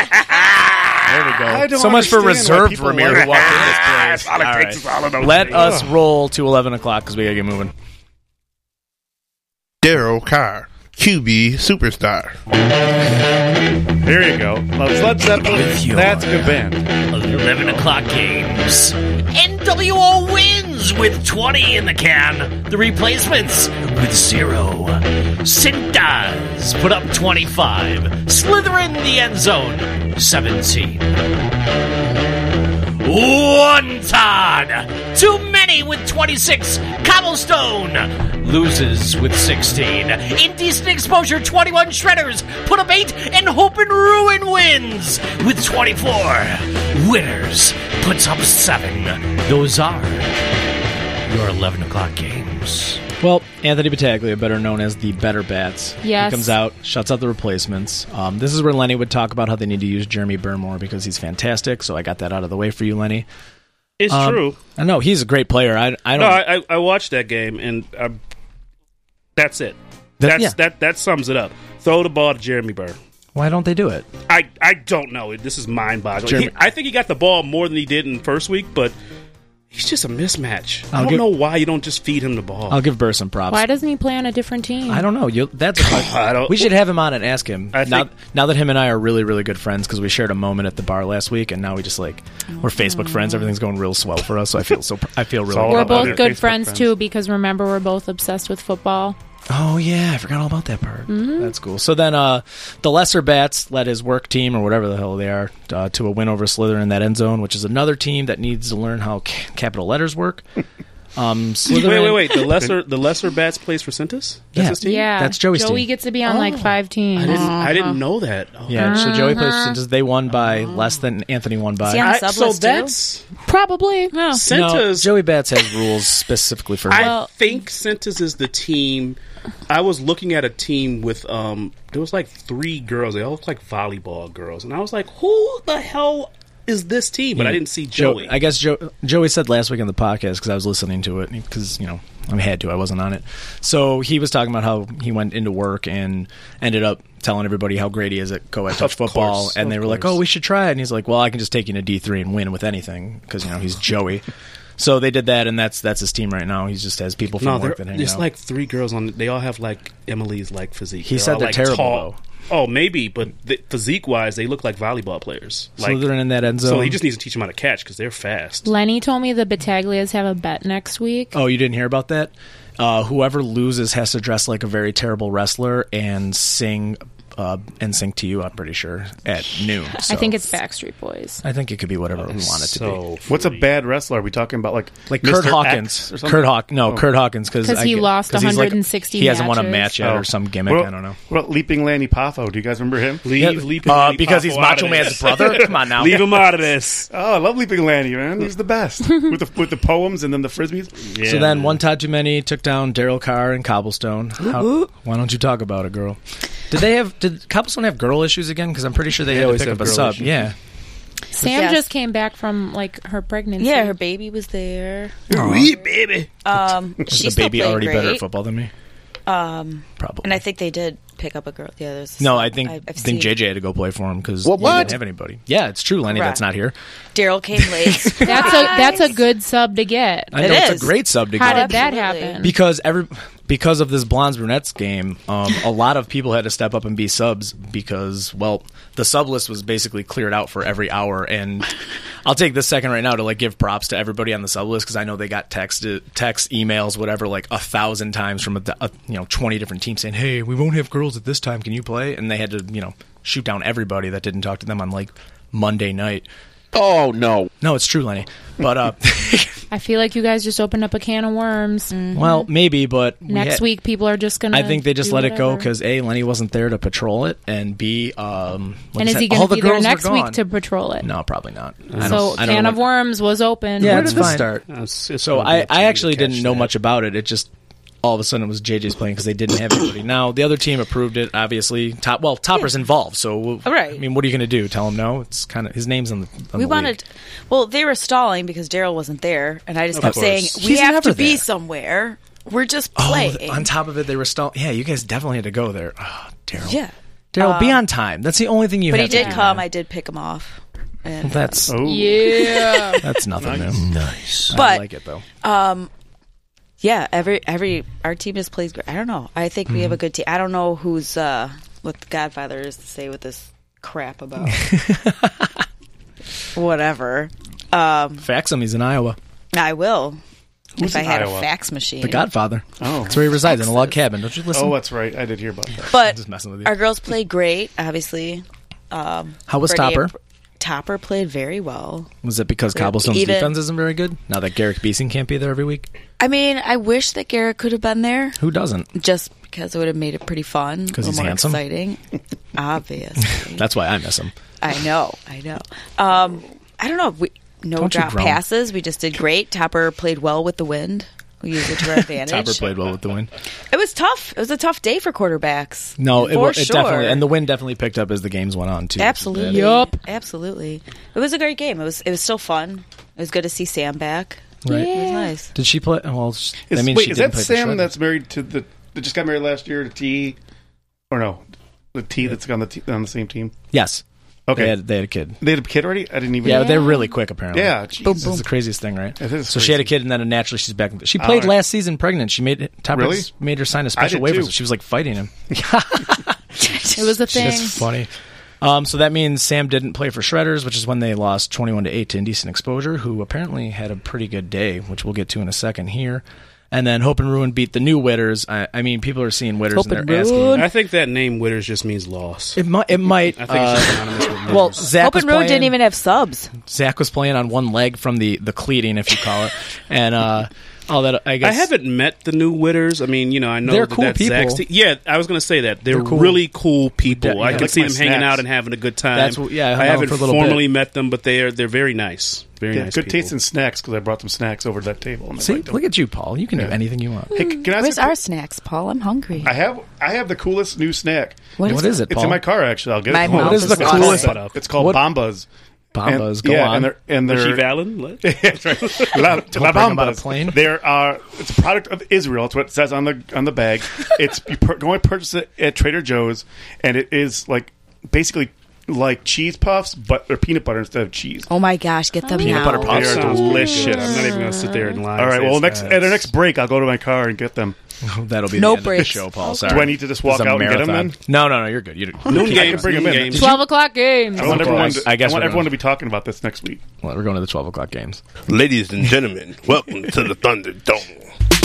we go. I don't So much for understand why reserved people Ramir like- who walked in this place. All it All takes right. is all of those Let things. us roll to eleven o'clock because we gotta get moving. Daryl Carr, Q B superstar. There you go. Let's Led Zeppelin. That's a good band. eleven o'clock games. N W O wins with twenty in the can. The Replacements with zero. Cintas put up twenty-five. Slytherin the end zone, seventeen. One Todd. Too many with twenty-six. Cobblestone loses with sixteen. Indecent Exposure, twenty-one. Shredders put up eight. And Hope and Ruin wins with twenty-four. Winners puts up seven. Those are your eleven o'clock games. Well, Anthony Battaglia, better known as the Better Bats, Yes. he comes out, shuts out the Replacements. Um, this is where Lenny would talk about how they need to use Jeremy Burr more because he's fantastic. So I got that out of the way for you, Lenny. It's Um, true. I know he's a great player. I, I don't. No, I, I, I watched that game, and I, that's it. That- That's yeah. that. That sums it up. Throw the ball to Jeremy Burr. Why don't they do it? I, I don't know. This is mind-boggling. Jeremy- He- I think he got the ball more than he did in the first week, but he's just a mismatch. I I'll don't give- know why you don't just feed him the ball. I'll give Burr some props. Why doesn't he play on a different team? I don't know. You, that's a question. I don't- we should have him on and ask him. I now, think- now that him and I are really, really good friends because we shared a moment at the bar last week, and now we just like we're Facebook friends. Everything's going real swell for us. So I feel so. I feel really. all good We're about about both it. it. good Facebook friends, friends. too, because remember, we're both obsessed with football. Oh yeah, I forgot all about that part. Mm-hmm. That's cool. So then, uh, the lesser bats led his work team or whatever the hell they are uh, to a win over Slytherin in that end zone, which is another team that needs to learn how c- capital letters work. Um, Slytherin, wait, wait, wait. The lesser the lesser bats plays for Cintas? That's Yeah. his team? Yeah. That's Joey's Joey team. gets to be on like five teams. I didn't. I didn't know that. Oh. Yeah, so Joey plays Uh-huh. since they won by less than Anthony won by. Is he on I- the sub so list, too? that's Probably. Yeah. No, Cintas. Joey Bats has rules specifically for. I Well- think Cintas is the team. I was looking at a team with um. There was like three girls. They all looked like volleyball girls, and I was like, "Who the hell is this team?" But I didn't see Joey. Joe, I guess Joe, Joey said last week on the podcast because I was listening to it because you know I had to. I wasn't on it. So he was talking about how he went into work and ended up telling everybody how great he is at co-ed touch Of football, course, and of they were like, course. "Oh, we should try it." And he's like, "Well, I can just take you to D three and win with anything because you know he's Joey." So they did that, and that's that's his team right now. He just has people from no, work there- that hang there's out. like three girls on. They all have like Emily's like physique. He They're said all, they're like, terrible, tall. though. Oh, maybe, but the, physique-wise, they look like volleyball players. Like, Slytherin in that end zone. so he just needs to teach them how to catch because they're fast. Lenny told me the Battaglias have a bet next week. Oh, you didn't hear about that? Uh, whoever loses has to dress like a very terrible wrestler and sing uh, and sing to you. I'm pretty sure at noon. So I think it's Backstreet Boys. I think it could be whatever we want it to be. So What's a bad wrestler? Are we talking about like Like Mister Kurt Hawkins, X or something? Kurt Hawk, no, Oh. Kurt Hawkins, because 'Cause he lost he's one hundred sixty He hasn't won a matches. match yet Oh. or some gimmick. What, I don't know. What about Leaping Lanny Poffo? Do you guys remember him? leave, Yeah, leave uh, Lanny because Poffo he's out Macho of Man's this. brother. Come on now. Leave him out of this. Oh, I love Leaping Lanny, man. He's the best with the with the poems and then the frisbees. Yeah, So then, man. one Todd Too Many took down Daryl Carr and Cobblestone. How, why don't you talk about it, girl? Did they have? Did Cobblestone have girl issues again? Because I'm pretty sure they, They had to always pick have up a girl sub. issues. Yeah. Sam Yes. just came back from like her pregnancy. Yeah, her baby was there. Wee, baby. Um, Is she's the still baby playing already great. better at football than me? Um, Probably. and I think they did pick up a girl. Yeah, there's no, I think I've, I've think seen J J had to go play for him because What, he what? didn't have anybody. Yeah, it's true, Lenny. Right. That's not here. Daryl came late. That's a that's a good sub to get. I It know it's is. a great sub to How get. did that Absolutely. happen? Because every because of this Blondes Brunettes game, um, a lot of people had to step up and be subs because, well, the sub list was basically cleared out for every hour. And I'll take this second right now to like give props to everybody on the sub list because I know they got text, text, emails, whatever, like a thousand times from a, a, you know twenty different teams saying, "Hey, we won't have girls at this time. Can you play?" And they had to you know shoot down everybody that didn't talk to them on like Monday night. Oh, no. No, it's true, Lenny. But uh, I feel like you guys just opened up a can of worms. well, maybe, but we Next had- week, people are just gonna. I think they just do let it go whatever. because A, Lenny wasn't there to patrol it, and B, um, like And I is said, he all going the to be there girls were next week gone. to patrol it? No, probably not. I So don't, I don't can know of what- worms was open. Yeah, Where it's did this fine. start? It's- it's So gonna be I, up to I you to actually catch didn't know that. much about it. It just all of a sudden it was J J's playing because they didn't have anybody. Now the other team approved it. Obviously, top well Topper's involved. So we'll, Right. I mean, what are you going to do? Tell him no? It's kind of his name's on the. On we the wanted. Well, they were stalling because Daryl wasn't there, and I just Of kept course. saying we He's have never to be there. somewhere. We're just Oh, playing. on top of it, they were stall. Yeah, you guys definitely had to go there. Oh, Daryl. yeah, Daryl, be on time. That's the only thing you. but he have to did do, come. man. I did pick him off. And, That's Oh, Yeah. that's nothing new. Nice. I But- like it though. Yeah, every every our team just plays great. I don't know. I think we Mm-hmm. have a good team. I don't know who's uh, what the Godfather is to say with this crap about whatever. Um, Fax him. He's in Iowa. I will Who's if I in had Iowa? a fax machine. The Godfather. Oh. That's where he resides, in a log cabin. Don't you listen? Oh, that's right. I did hear about that. But Just messing with you. our girls played great. Obviously, um, How was Brittany- Topper? Topper played very well. Was it because Cobblestone's Even- defense isn't very good? Now that Garrick Beeson can't be there every week? I mean, I wish that Garrett could have been there, Who doesn't? just because it would have made it pretty fun, 'Cause a little he's more handsome? exciting. Obviously, That's why I miss him. I know, I know. Um, I don't know. We, no Don't you drop groan. passes. We just did great. Topper played well with the wind. We used it to our advantage. Topper played well with the win. It was tough. It was a tough day for quarterbacks. No, it, for wa- it sure. definitely, and the win definitely picked up as the games went on too. Absolutely. Yup. Absolutely. It was a great game. It was it was still fun. It was good to see Sam back. Right. It was nice. Did she play? Well, sh- Is, I mean, wait, she is didn't that play for Sam Shredders. that's married to the that just got married last year to T, or no, the T that's on the t- on the same team? Yes. Okay, They had, they had a kid. they had a kid already. I didn't even. Yeah, they're really quick apparently. Yeah, This Jesus. is the craziest thing, right? It is So she had a crazy. kid, and then naturally she's back. She played All right. last season pregnant. She made Topper Really? made her sign a I special did waiver. too. So she was like fighting him. It was a thing. That's funny. Um, so that means Sam didn't play for Shredders, which is when they lost twenty-one to eight to Indecent Exposure, who apparently had a pretty good day, which we'll get to in a second here. And then Hope and Ruin beat the new Witters. I, I mean, people are seeing Witters Hope and and they're asking. Ruin. I think that name Witters just means loss. It might. It might. I think uh, it's just synonymous with well, Witters. Zach Hope was and Ruin playing. didn't even have subs. Zach was playing on one leg from the the cleating, if you call it, and uh, all that. I guess I haven't met the new Witters. I mean, you know, I know They're that cool that's people. Zach's te- yeah, I was going to say that they're, They're cool. really cool people. Yeah, I yeah. can Like see my them hanging snacks. out and having a good time. That's what- yeah, I hung I out haven't for a little formally bit. met them, but they are they're very nice. Very They nice. have good people. taste in snacks because I brought some snacks over to that table. And I See, liked them. look at you, Paul. You can do Yeah. anything you want. Hey, can I ask Where's you- our snacks, Paul? I'm hungry. I have I have the coolest new snack. What What is it, It's Paul? in my car actually. I'll get My it. tomorrow. mouth What is is the watering. coolest? Shut up. It's called What- Bombas. Bombas, And- go yeah, on. and they're and Richie they're Vallen? That's right. La, La bring 'em on a Bombas. plane. There are. It's a product of Israel. It's what it says on the on the bag. It's you per, go and purchase it at Trader Joe's, and it is like basically like cheese puffs, but they're peanut butter instead of cheese. Oh my gosh, get them Peanut now. butter They puffs. are Sounds delicious. good. I'm not even going to sit there and lie. All right. and say Well, it's next bad. at our next break, I'll go to my car and get them. That'll be No the end of the breaks. show, Paul. Okay. Sorry. Do I need to just walk This is a out and get 'em marathon. then? No, no, no. You're good. You Noon I can games. bring 'em noon in. games. twelve o'clock games. I want Okay. everyone. To, I guess I want we're everyone done. to be talking about this next week. Well, we're going to the twelve o'clock games. Ladies and gentlemen, welcome to the Thunderdome.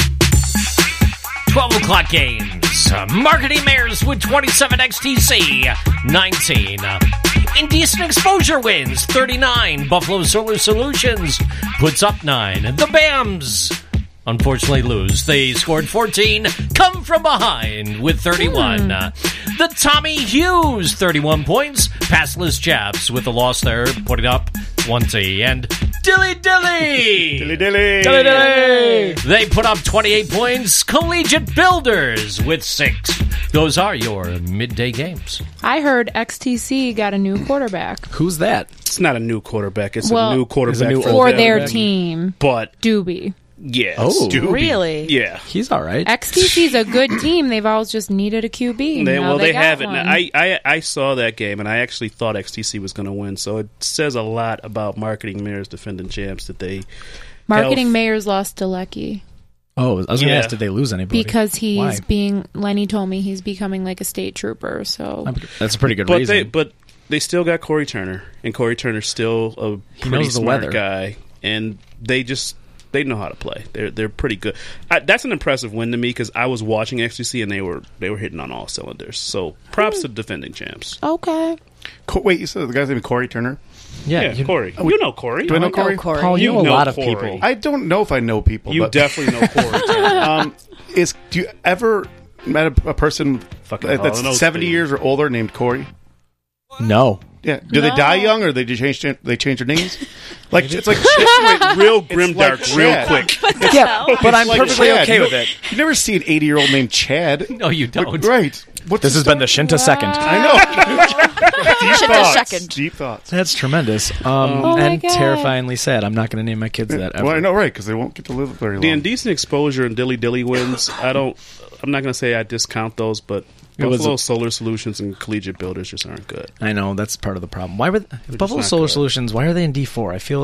twelve o'clock games. Uh, Marketing Mares with twenty-seven, X T C nineteen. Uh, Indecent Exposure wins thirty-nine. Buffalo Solar Solutions puts up nine. The B A Ms unfortunately lose. They scored fourteen, come from behind with thirty-one. Uh, the Tommy Hughes, thirty-one points. Passless Chaps with a loss there, putting up twenty. And Dilly Dilly! Dilly dilly. They put up twenty-eight points. Collegiate Builders with six. Those are your midday games. I heard X T C got a new quarterback Who's that? It's not a new quarterback. It's Well, a new quarterback new for, old for them. their quarterback. team, But Doobie. yeah, Oh. Stu- Really? yeah. He's all right. X T C's a good team. They've always just needed a Q B. They, Now well, they, got have it. one. Now, I, I I saw that game, and I actually thought X T C was going to win. So it says a lot about Marketing Mares defending champs that they Marketing Health. Mayors lost to Lecky Oh, I was going to Yeah. ask, did they lose anybody? because he's Why? being. Lenny told me he's becoming like a state trooper. So I'm- That's a pretty good But reason. they but they still got Corey Turner, and Corey Turner's still a He pretty knows the smart weather. guy, and they just they know how to play. They're they're pretty good. I, that's an impressive win to me because I was watching X T C and they were they were hitting on all cylinders. So props to defending champs. okay. Co- wait, you said the guy's name is Corey Turner? yeah, Yeah, you, Corey. You know Corey. Do I know I know Corey? Corey. Paul, you, You know a know lot of Corey. people. I don't know if I know people. You but, definitely know Corey. Turner. um, is do you ever met a, a person Fucking that- that's Hall and Oates, seventy baby. years or older named Corey? No. Yeah. Do they No. die young or they just change they change their names? Like it's like Went real It's grimdark like real Chad. quick. Yeah, but I'm like perfectly Chad. okay You with don't- it. You never see an eighty year old named Chad. No, you don't. Right. What's This the has been the story? Shinta second. I know. Deep Shit, the thoughts. second. Deep thoughts. That's tremendous. Um, Oh my and God. terrifyingly sad. I'm not going to name my kids that ever. Well, I know, right? Because they won't get to live very long. The indecent exposure and dilly dilly wins. I don't. I'm not going to say I discount those, but It was Buffalo a- Solar Solutions and Collegiate Builders just aren't good. I know that's part of the problem. Why were Buffalo not Solar good. Solutions? Why are they in D four? I feel like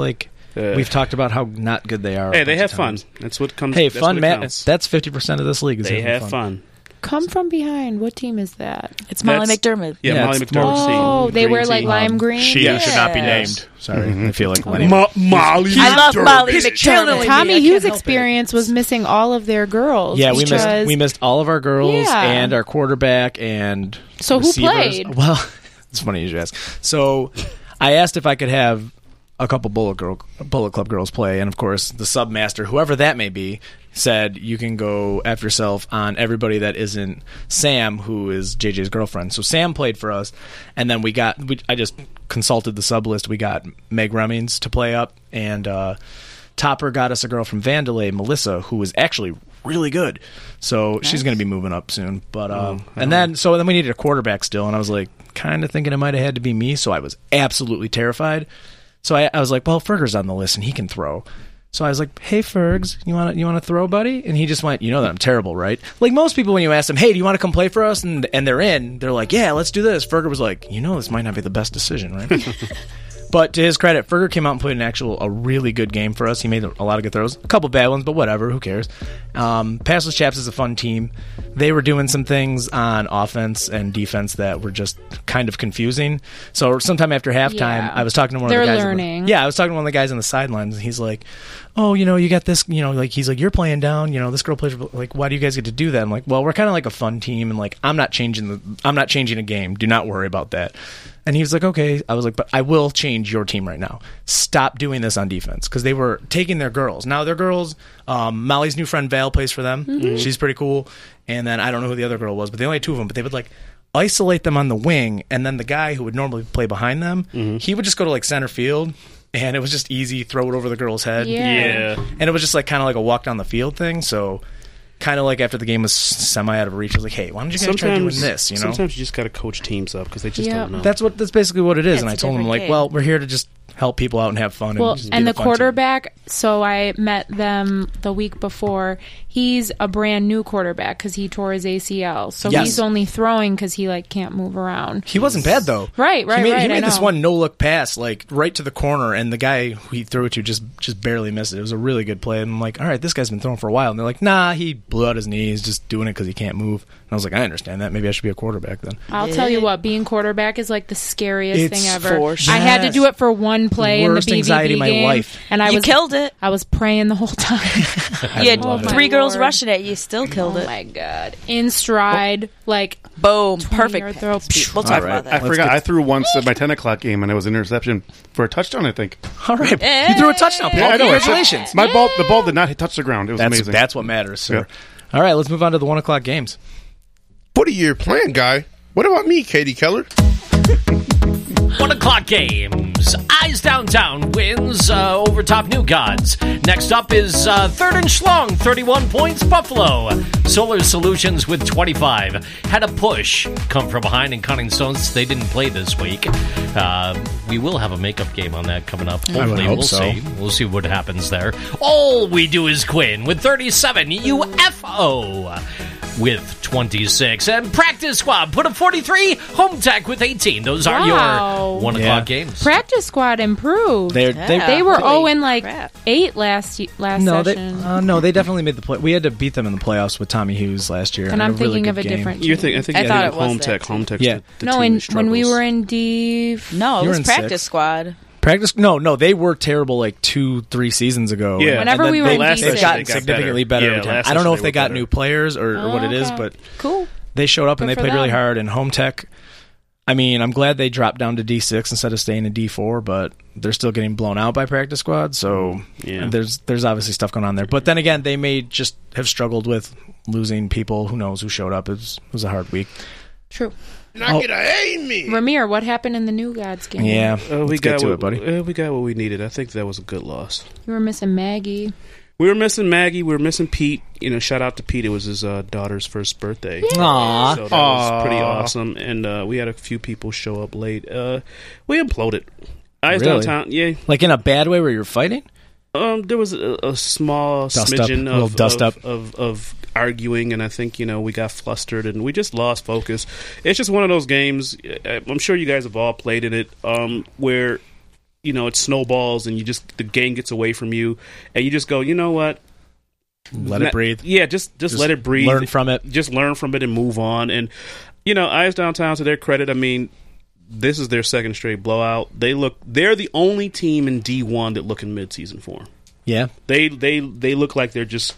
Uh, We've talked about how not good they are. a hey, they bunch have of fun. times. That's what comes. Hey, that's fun, what Matt. counts. That's fifty percent of this league. Is They having have fun. Come from behind. What team is that? It's Molly That's- McDermott. Yeah, Yeah, Molly it's McDermott's team. Oh, they Green wear like team. lime green. She Yeah. should not be Yes. named. Sorry, I feel like Lenny. Mo- Molly I love McDermott. Molly It's McDermott. Tommy I can't Hughes' help it. experience was missing all of their girls. Yeah, we missed because- we missed all of our girls Yeah. and our quarterback and So who receivers. played? Well, it's funny you should ask. So I asked if I could have a couple Bullet Girl Bullet Club girls play, and of course the submaster, whoever that may be, said you can go after yourself on everybody that isn't Sam, who is J J's girlfriend. So Sam played for us, and then we got we, I just consulted the sub list. We got Meg Remings to play up, and uh, Topper got us a girl from Vandalay, Melissa, who was actually really good. So she's going to be moving up soon. But um, and then so then we needed a quarterback still, and I was like kind of thinking it might have had to be me. So I was absolutely terrified. So I, I was like, well, Ferger's on the list and he can throw. So I was like, hey, Fergs, you want to you want to throw, buddy? And he just went, you know that I'm terrible, right? Like most people, when you ask them, hey, do you want to come play for us? And and they're in, they're like, yeah, let's do this. Ferger was like, you know, this might not be the best decision, right? But to his credit, Ferger came out and played an actual, a really good game for us. He made a lot of good throws. A couple bad ones, but whatever, who cares? Um, Passless Chaps is a fun team. They were doing some things on offense and defense that were just kind of confusing. So sometime after halftime, Yeah. I was talking to one They're of the guys. on the- learning. yeah, I was talking to one of the guys on the sidelines, and he's like, oh, you know, you got this, you know, like, he's like, you're playing down, you know, this girl plays, like, why do you guys get to do that? I'm like, well, we're kind of like a fun team, and like, I'm not changing the, I'm not changing a game. Do not worry about that. And he was like, okay. I was like, but I will change your team right now. Stop doing this on defense. Because they were taking their girls. Now their girls, um, Molly's new friend Val plays for them. Mm-hmm. She's pretty cool. And then I don't know who the other girl was, but they only had two of them. But they would like isolate them on the wing. And then the guy who would normally play behind them, Mm-hmm. he would just go to like center field. And it was just easy, throw it over the girl's head. Yeah. Yeah. And it was just like kind of like a walk down the field thing. So kind of like after the game was semi out of reach, I was like, hey, why don't you guys try doing this? You know, sometimes you just got to coach teams up because they just Yeah. don't know. that's what that's basically what it is. Yeah, And I it's a told him different like, game. well, we're here to just help people out and have fun. Well, and, just be and the fun team. quarterback, so I met them the week before. He's a brand new quarterback because he tore his A C L. So Yes. he's only throwing because he like can't move around. He wasn't bad though. Right, right, He made, right. he I made this know. one no look pass like right to the corner, and the guy who he threw it to just just barely missed it. It was a really good play. And I'm like, all right, this guy's been throwing for a while. And they're like, nah, he blew out his knees, just doing it because he can't move. And I was like, I understand that. Maybe I should be a quarterback then. I'll tell you what, being quarterback is like the scariest It's thing ever. for I had to Yes. do it for one play in the Worst B B B anxiety of my game, life. and I You was killed it. I was praying the whole time. You had Oh my three girls Lord. rushing at you. Still killed Oh it. my god! In stride, like Boom. yard Perfect. throw. pass. We'll talk All right. about that. I Let's forgot. get- I threw once at my ten o'clock game, and it was an interception for a touchdown. I think. All right, you threw a touchdown, Paul. Yeah, I know. Congratulations. My ball, the ball did not hit touch the ground. It was That's amazing. that's what matters, sir. Yeah. All right, let's move on to the one o'clock games. What are you plan, guy? What about me, Katie Keller? One o'clock games. Eyes Downtown wins uh, over Top New Gods. Next up is uh, Third and Schlong, thirty-one points, Buffalo. Solar Solutions with twenty-five. Had a push. Come from behind in Cunning Stones. They didn't play this week. Uh, we will have a makeup game on that coming up. Hopefully, hope we'll so. see. We'll see what happens there. All we do is Quinn with thirty-seven. U F O with twenty-six. And Practice Squad put up forty-three. Home Tech with eighteen. Those are Wow. your one Yeah. o'clock games. practice squad improved. They're, Yeah. they they were Holy oh and like crap. eight last y- last no, they session. uh, no, they definitely made the play. We had to beat them in the playoffs with Tommy Hughes last year. and Had I'm a really thinking good of a game. different. You're team. think, I think I yeah, thought think it was home that tech, too. home tech. Yeah. The, the no, team and that when we struggles. were in D. No, it You were was in practice six. squad. Practice? No, no, they were terrible like two, three seasons ago. Yeah. And Whenever then we were they, in last they've D six. gotten they got significantly better, better. every Yeah, time. last I don't know session if they they were got better. new players or, or what it is, Okay. but Cool. they showed up and Good they for played really them. hard. And Home Tech, I mean, I'm glad they dropped down to D six instead of staying in D four, but they're still getting blown out by practice squad. So Yeah. there's there's obviously stuff going on there. But then again, they may just have struggled with losing people. Who knows who showed up? It was, it was a hard week. True. Not Oh. get a A me. Ramir, what happened in the New Gods game? Yeah, Uh, we let's got get to what, it, buddy. uh, we got what we needed. I think that was a good loss. You were missing Maggie. We were missing Maggie. We were missing Pete. You know, shout out to Pete. It was his uh, daughter's first birthday. Aw. So that was Aw. pretty awesome. And uh, we had a few people show up late. Uh, we imploded. Eyes Really? Downtown. Yeah. Like in a bad way where you're fighting? Um, there was a, a small Dust up. smidgen A little of, dust of, up. Of, of arguing, and I think, you know, we got flustered and we just lost focus. It's just one of those games. uh, I'm sure you guys have all played in it, um, where you know, it snowballs and you just the game gets away from you, and you just go, you know what? Let Not- it breathe. Yeah, just, just Just let it breathe. learn from it. Just learn from it and move on. And you know, Eyes Downtown, to their credit, I mean, this is their second straight blowout. They look they're the only team in D one that look in midseason form. Yeah. They they they look like they're just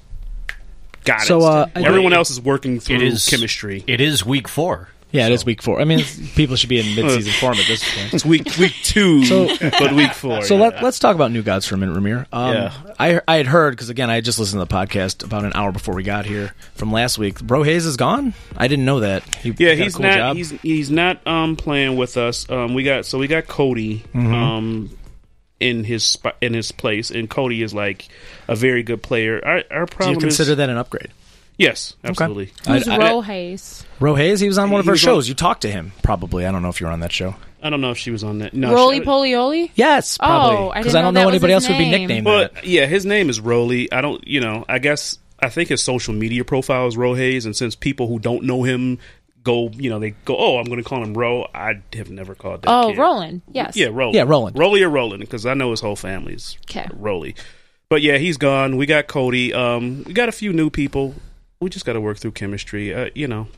got So, it. uh, I- Everyone else is working through It is chemistry. It is week four. Yeah, it is week four. I mean, people should be in mid-season form at this point. It's week week two, So- but week four. So yeah. let, let's talk about New Gods for a minute, Ramir. Um, Yeah. I I had heard, because again, I had just listened to the podcast about an hour before we got here from last week. Bro Hayes is gone? I didn't know that. He, Yeah, he got a he's cool not. job. He's he's not um, playing with us. Um, we got so we got Cody Mm-hmm. um, in his sp- in his place, and Cody is like a very good player. Our our Do problem you consider is that an upgrade? yes, absolutely. Who's I- I- Ro Hayes? Bro Hayes, he was on one of He our was shows. on- You talked to him, probably. I don't know if you were on that show. I don't know if she was on that. No, Roly she- Polioli? Yes, probably. Oh, I Because didn't I, don't know know that was anybody his else would be name. nicknamed that. But yeah, his name is Roly. I don't, you know, I guess I think his social media profile is Ro Hayes, and since people who don't know him go, you know, they go, oh, I'm going to call him Ro. I have never called that. Oh, kid. Roland. Yes. Yeah, Roland. Yeah, Roland. Roly or Roland, because I know his whole family's 'Kay. Roly. But yeah, he's gone. We got Cody. Um, we got a few new people. We just got to work through chemistry. Uh, you know,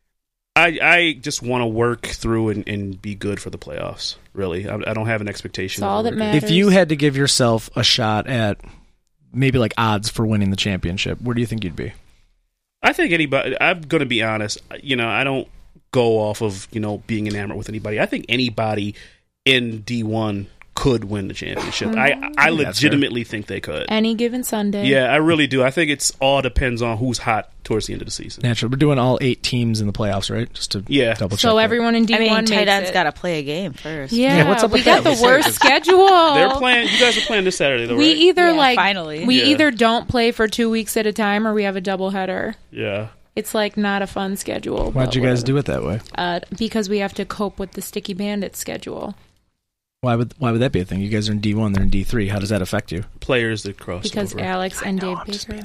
I I just want to work through and, and be good for the playoffs. Really, I, I don't have an expectation. That's all of that working. matters. If you had to give yourself a shot at maybe like odds for winning the championship, where do you think you'd be? I think anybody. I'm going to be honest. You know, I don't go off of you know being enamored with anybody. I think anybody in D one could win the championship. I I legitimately think they could. Any given Sunday. Yeah, I really do. I think it's all depends on who's hot towards the end of the season. Naturally, we're doing all eight teams in the playoffs, right? Just to Yeah. double check. So that. everyone in D I one mean, makes tight ends it. got to play a game first. Yeah, Yeah, what's up we with got that? the worst schedule. They're playing. You guys are playing this Saturday, though, We right? either Yeah, like finally. we Yeah. either don't play for two weeks at a time, or we have a doubleheader. Yeah. It's like not a fun schedule. Why'd but you guys whatever. do it that way? Uh, because we have to cope with the Sticky Bandit schedule. Why would why would that be a thing? You guys are in D one, they're in D three. How does that affect you? Players that cross Because over. Alex and Dave I'm just Baker. being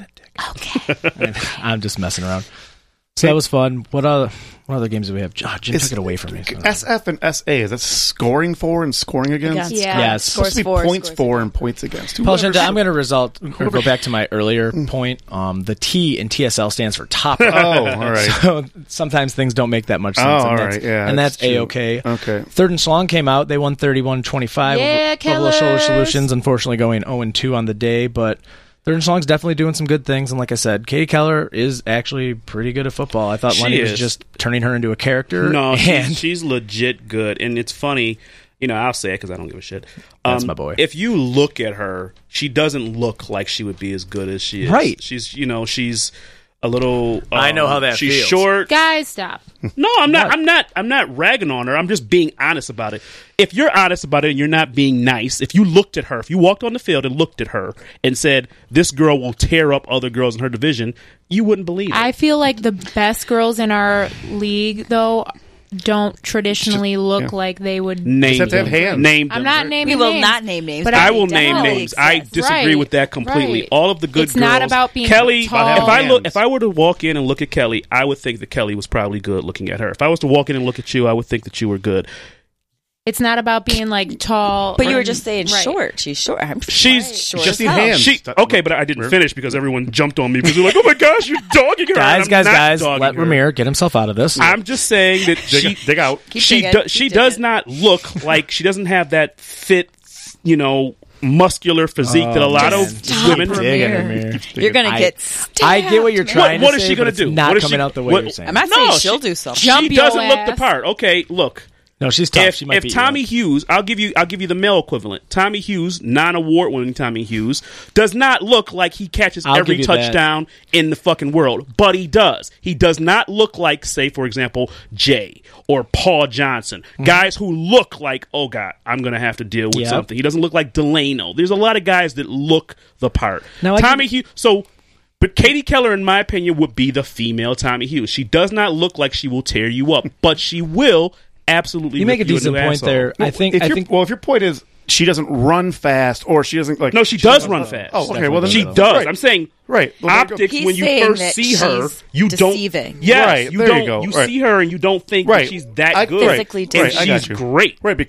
a dick. I'm just messing around. So that was fun. What other what other games do we have? Oh, Jim Is- took it away from me. so- S F and S A, is that scoring for and scoring against? Against. Yeah. Yeah, it's It's supposed to be Scores for, points scores for and points against. Paul Whoever- Shinta, I'm going to result or go back to my earlier point. Um, the T in T S L stands for top. Oh, all right. So sometimes things don't make that much sense. Oh, and all that's, right. Yeah, and that's that's true. A-okay. Okay. Third and Schlong came out. They won thirty-one twenty-five. Yeah, Buffalo Shoulder killers. Solutions, unfortunately, going oh and two on the day. But Third and Schlong's definitely doing some good things. And like I said, Katie Keller is actually pretty good at football. I thought She Lenny was is. just turning her into a character. No, and she's, she's legit good, and it's funny. You know, I'll say it because I don't give a shit. Um, That's my boy. If you look at her, she doesn't look like she would be as good as she is. Right. She's, you know, she's a little. Um, I know how that she's feels. short. Guys, stop. No, I'm not. What? I'm not. I'm not ragging on her. I'm just being honest about it. If you're honest about it and you're not being nice, if you looked at her, if you walked on the field and looked at her and said, "This girl will tear up other girls in her division," you wouldn't believe it. I feel like the best girls in our league, though, don't traditionally look yeah. like they would. Name have to have them. hands. Name I'm them. not We naming will names, not name names. but but I I will they name definitely names. I exist. disagree Right, with that completely. right. All of the good It's girls. not about being Kelly. tall. If I look, Hands. if I were to walk in and look at Kelly, I would think that Kelly was probably good looking at her. If I was to walk in and look at you, I would think that you were good. It's not about being like tall. But you were or- just saying right. short. She's short. I'm She's short just as need hell. hands. She okay, but I didn't finish because everyone jumped on me because they're like, "Oh my gosh, you're dogging her!" guys, And I'm guys, not guys, dogging let her. Ramir get himself out of this. I'm just saying that she dig out. Keep she digging, do, keep she digging. does not look like she doesn't have that fit, you know, muscular physique that a lot man. of Stop, women. Ramir. Digging, Ramir. You're gonna I- get. I get what you're stabbed, trying What- to what is say, she but gonna it's do? not What is coming she- out the way what- you're saying. I'm not No, saying she- she'll do something. Jump She your doesn't look the ass. part. Okay, look. No, she's tough. If, she might if beat you Tommy up. Hughes, I'll give you, I'll give you the male equivalent. Tommy Hughes, non-award winning Tommy Hughes, does not look like he catches I'll every give you that. touchdown in the fucking world, but he does. He does not look like, say, for example, Jay or Paul Johnson, Mm-hmm. guys who look like, oh god, I'm gonna have to deal with Yep. something. He doesn't look like Delano. There's a lot of guys that look the part. Now, I Tommy can- Hughes, so. But Katie Keller, in my opinion, would be the female Tommy Hughes. She does not look like she will tear you up, but she will absolutely. You make a rip you decent new point asshole. there. I think. If I your- think. well, if your point is she doesn't run fast or she doesn't like. No, she does run fast. Oh, okay. Well, then She Definitely does. Right. I'm saying Right. Well, there you go. optics. He's when you saying first that see her, she's you deceiving. don't. Yes, Right, you there you don't. go. You Right. see her and you don't think Right. that she's that I- good. Physically and Right, I got she's you. great. Right, because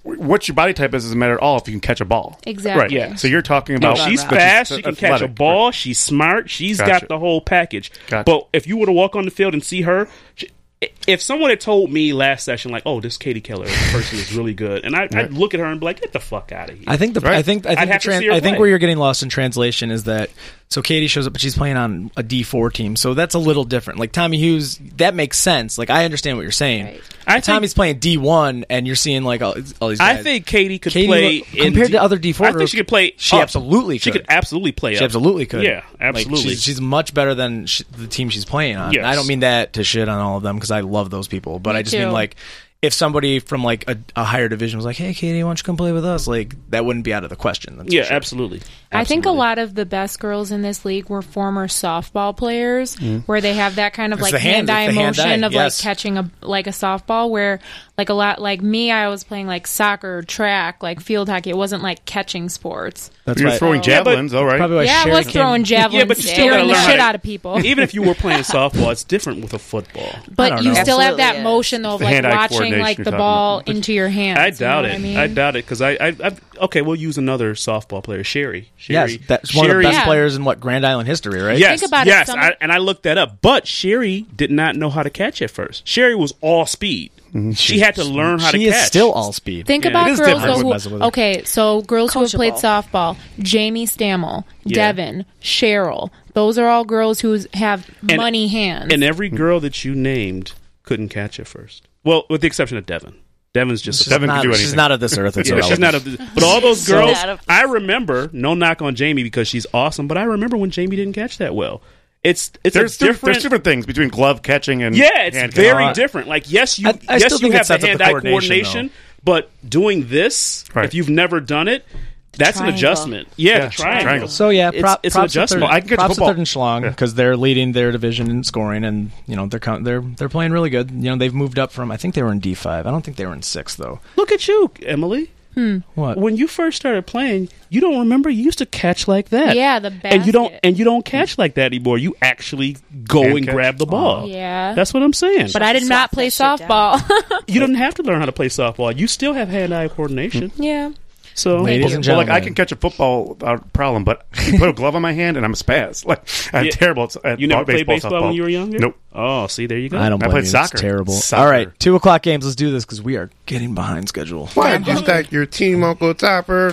what your body type is doesn't matter at all if you can catch a ball. Exactly. Right. Yeah. So you're talking No, about she's Right. fast. But She can athletic, catch a ball. right. She's smart. She's Gotcha. got the whole package. Gotcha. But if you were to walk on the field and see her, she, if someone had told me last session, like, "Oh, this Katie Keller person is really good," and I, I'd look at her and be like, "Get the fuck out of here." I think the Right. I think I I'd think the have to tran- see her I think play. where you're getting lost in translation is that so Katie shows up, but she's playing on a D four team, so that's a little different. Like Tommy Hughes, that makes sense. Like I understand what you're saying. Right. I think- Tommy's playing D one, and you're seeing like all, all these. I guys. think Katie could Katie play look- in compared D- to other D four I think she could play. She up. absolutely She could. could absolutely play. She up. absolutely could. Yeah, Like, absolutely. she's, she's much better than sh- the team she's playing on. Yes. I don't mean that to shit on all of them because I love those people, but Me I just mean too. like if somebody from like a, a higher division was like, "Hey, Katie, why don't you come play with us?" Like that wouldn't be out of the question. That's for yeah, sure. absolutely. I think a Absolutely. lot of the best girls in this league were former softball players, where they have that kind of It's like the hand- hand-eye it's the hand-eye, motion of yes. like catching a like a softball. Where like a lot like me, I was playing like soccer, track, like field hockey. It wasn't like catching sports. That's You're why- throwing Yeah, but- javelins, all right. Probably why yeah, I Sherry was came- throwing javelins, Yeah, but you still gotta scaring the learn how shit to- out of people. Even if you were playing softball, it's different with a football. I But don't you know. still have Absolutely that is. motion though of The like hand-eye watching coordination like you're the talking ball about. into your hands. I you know doubt what it. I mean? I doubt it because I, I, I, okay, we'll use another softball player, Sherry. Sherry Yes, that's one of the Sherry- best Yeah. players in what Grand Island history, right? Yes, Think about it, yes, some- I, and I looked that up. But Sherry did not know how to catch at first. Sherry was all speed. She had to learn how she to is catch. still all speed. Think Yeah. about It is girls different though when messing who, with her. okay, so girls who have played Coachable. softball, Jamie Stammel, Yeah. Devin, Cheryl, those are all girls who have And- money hands. And every girl that you named couldn't catch at first. Well, with the exception of Devin. Devin's just She's a Devin can not, do she's anything. not of this earth. It's yeah, she's irrelevant. not a, but all those So- girls, Not of- I remember. No knock on Jamie because she's awesome, but I remember when Jamie didn't catch that well. It's it's There's, a different, different. there's different things between glove catching and Yeah, it's hand very Uh, different. Like yes, you I- I yes still you think it have the sets up the hand-eye coordination, coordination, but doing this, Right. if you've never done it, that's an Triangle. adjustment. Yeah, Yeah, the triangle. triangle. So yeah, It's- prop, it's an props to adjustment. Third, I can get to props to football. Third and Schlong Yeah. because they're leading their division in scoring, and you know they're count- they're they're playing really good. You know they've moved up from I think they were in D five. I don't think they were in six though. Look at you, Emily. What? When you first started playing, you don't remember you used to catch like that. yeah, the basket. and you don't and you don't catch like that anymore. You actually go Hand and catch. grab the ball. Yeah. That's what I'm saying. But I did not Slap play that shit softball. you don't have to learn how to play softball. You still have hand-eye coordination. yeah. So Ladies and Well, like gentlemen, I can catch a football without a problem, but you put a glove on my hand and I'm a spaz. Like I'm Yeah. terrible at, at you never played baseball, baseball when softball. you were younger? Nope. Oh, see, there you go. I don't. I blame played you. soccer. It's terrible. Soccer. All right, two o'clock games. Let's do this because we are getting behind schedule. Why'd you stack your team, Uncle Topper?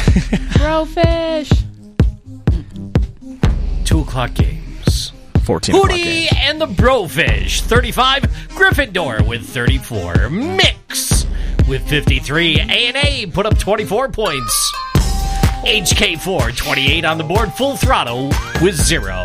Brofish. Two o'clock games. Fourteen o'clock Hootie games. and the Brofish, thirty-five. Gryffindor with thirty-four. Mix with fifty-three. A and A put up twenty-four points. H K four, twenty-eight on the board. Full throttle with zero.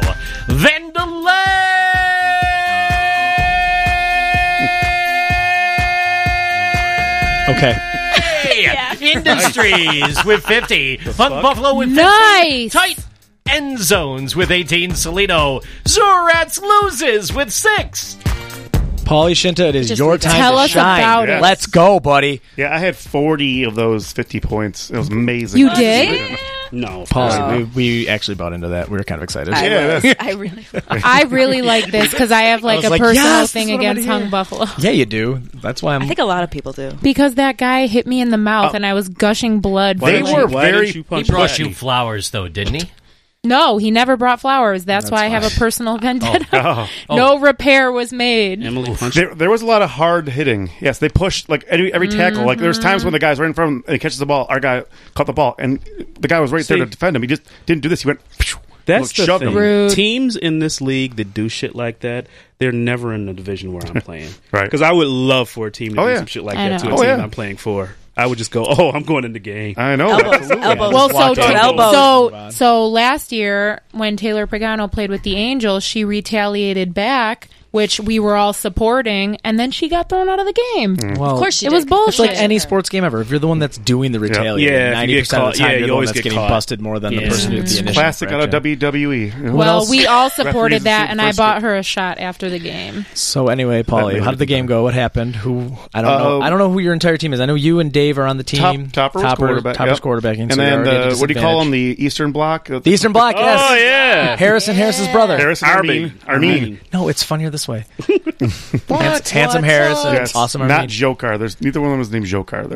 Vandelay! Okay. Industries with fifty. Hunt Buffalo with fifteen. Nice. Tight end zones with eighteen. Salino. Zorats loses with six. Paulie Shinta, it is Just your time tell to us shine. about it. Let's go, buddy. Yeah, I had forty of those fifty points. It was amazing. You did? No. Paulie, we, we actually bought into that. We were kind of excited. I, Yeah, was. I really I really like this because I have like was a like, personal yes, thing this is what I against wanna Hung Buffalo. Yeah, you do. That's why I'm. I think a lot of people do. Because that guy hit me in the mouth and I was gushing blood. They for, did like- were Why very. did you He punch brought that? you flowers, though, didn't he? No, he never brought flowers. That's, why I have a personal vendetta. Oh. No repair was made. Emily punched There, there was a lot of hard hitting. Yes, they pushed like every, every tackle. Like there was times when the guys right in front of him and he catches the ball. Our guy caught the ball, and the guy was right See- there to defend him. He just didn't do this. He went. phew, That's the shoved thing. him. Rude. Teams in this league that do shit like that, they're never in the division where I'm playing. Right. Because I would love for a team to Oh, do yeah. some shit like I that to a know. Oh, team yeah. I'm playing for. I would just go, oh, I'm going in the game. I know. Elbows, absolutely. elbows. Well, so Watch out. Elbows. so so last year when Taylor Pagano played with the Angels, she retaliated back, which we were all supporting, and then she got thrown out of the game. well, Of course she It did. was bullshit. It's like any sports game ever. If you're the one that's doing the retaliating, Yeah, if you ninety get percent of caught- the time yeah, you're you the one always that's get getting caught. busted more than the Yeah. person who's the initial. Classic out of infraction. W W E. Well, else? we all Referees supported that, shoot and I first. bought her a shot after the game. So anyway, Paulie, made how did the it game go? What happened? Who? I don't know. Uh, I don't know who your entire team is. I know you and Dave are on the Top, team. topper, was Topper, quarterback. Topper's yep. quarterbacking. And so you're then already at a the, what do you call them? disadvantage. The Eastern Bloc. The Eastern Bloc. Yes. Oh, yeah. Harrison Harris's brother. Harrison Armin. Armin. Armin. No, it's funnier this way. What? Handsome What's Harrison. up? Yes. Awesome Not Armin. Jokar. There's neither one of them was named Jokar. They're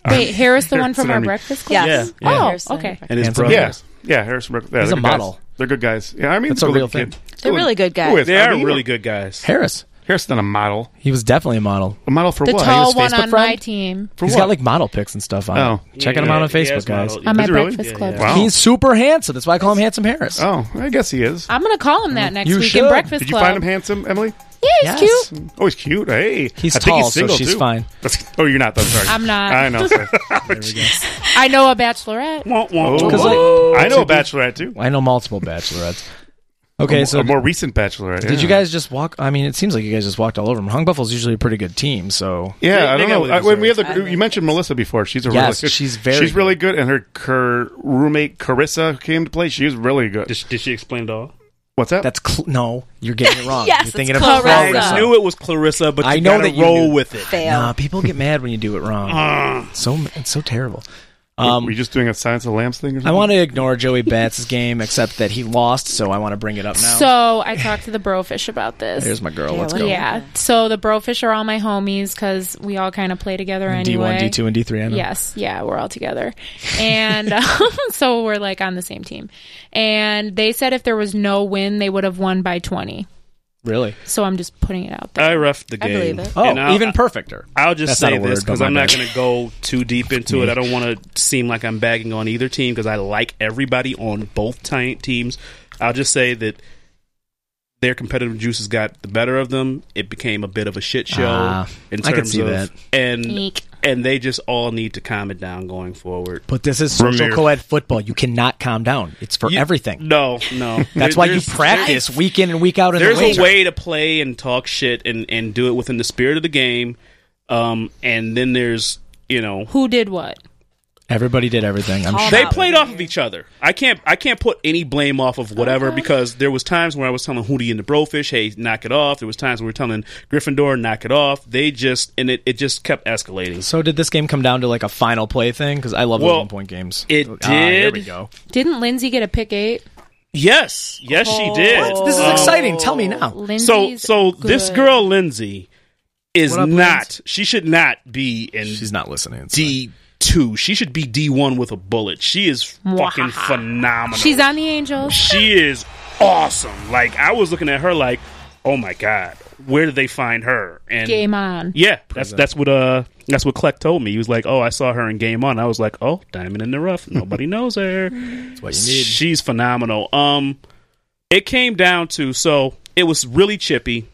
Wait, Harris, the one Harrison, from our I mean. breakfast club? Yes. Yeah, Yeah. Oh, Harrison. okay. and his Handsome. brother. Yeah, yeah, Harrison. Yeah, He's they're a good model. Guys. They're good guys. Yeah, I mean, That's it's a good real kid. thing. They're really good guys. Who is? They I are mean, really good guys. Harris. Harrison's a model. He was definitely a model. A model for The what? tall his one Facebook on my friend? team. For He's what? got like model pics and stuff on Oh. it. Checking Yeah, him out on he has Facebook, guys. model- On my Is he really? breakfast Yeah, club. yeah. Wow. He's super handsome. That's why I call him Handsome Harris. Oh, I guess he is. I'm going to call him that next You week should. in breakfast Did you club. find him handsome, Emily? Yeah, he's Yes. cute. Oh, he's cute. Hey, He's I think tall, he's single so she's too. fine. That's, oh, you're not. I'm sorry. I'm not. I know. Sorry. I know a bachelorette. Wah, wah, Oh, wah. 'Cause, like, I know a bachelorette too. I know multiple bachelorettes. Okay, a, so a more recent bachelorette. did yeah. you guys just walk? I mean, it seems like you guys just walked all over them. Hung Buffalo's usually a pretty good team, so Yeah, They- I they don't got know. what they I, when we have deserve. the, you mentioned Melissa before. She's a Yes, really good. she's very She's really good. good, and her, her roommate Carissa who came to play. She was really good. Did, she- did she explain it all? What's that? that's cl- no. You're getting it wrong. Yes, you're thinking it's of Clarissa. Clarissa. I knew it was Clarissa, but you I know gotta that you roll knew. with it. Fail. Nah, people get mad when you do it wrong. so it's so terrible. Um, Were you just doing a Silence of the Lambs thing? Or something? I want to ignore Joey Batts' game, except that he lost, so I want to bring it up now. So I talked to the Brofish about this. There's my girl. Yeah, Let's what go. do you- Yeah. So the Brofish are all my homies because we all kind of play together anyway. D one, D two, and D three. I know. Yes, yeah, we're all together, and um, so we're like on the same team. And they said if there was no win, they would have won by twenty. Really? So I'm just putting it out there. I reffed the I game. believe it. Oh, And I'll- even perfecter. I'll just That's not say a word, this because but I'm my not bad. going to go too deep into it. I don't want to seem like I'm bagging on either team because I like everybody on both ti- teams. I'll just say that their competitive juices got the better of them. It became a bit of a shit show Ah, in I terms could see of that. and Eek. and they just all need to calm it down going forward. But this is social Ramir. co-ed football. You cannot calm down. It's for You- everything. No, no. That's There- why you there's- practice week in and week out in There's the winter. a way to play and talk shit and, and do it within the spirit of the game. Um, and then there's, you know, Who did what? Everybody did everything. I'm Call sure. they out played over off of each other. I can't I can't put any blame off of whatever because there was times where I was telling Hootie and the Brofish, hey, knock it off. There was times where we were telling Gryffindor, knock it off. They just and it, it just kept escalating. So did this game come down to like a final play thing? Because I love Well, those one point games. it Ah, here we did. go. Didn't Lindsay get a pick eight? Yes, yes, she did. This is exciting. Tell me now. So Lindsay's so this good. girl Lindsay is What up, not. Linz? She should not be in She's not listening. It's D two. She should be D one with a bullet. She is fucking Mwahaha. phenomenal. She's on the Angels. She is awesome. Like I was looking at her like, oh my god, where did they find her? And Game on. yeah, that's that's what uh that's what Kleck told me. He was like, oh, I saw her in Game On. I was like, oh, diamond in the rough. Nobody knows her. That's what you need. She's phenomenal. Um, it came down to so it was really chippy.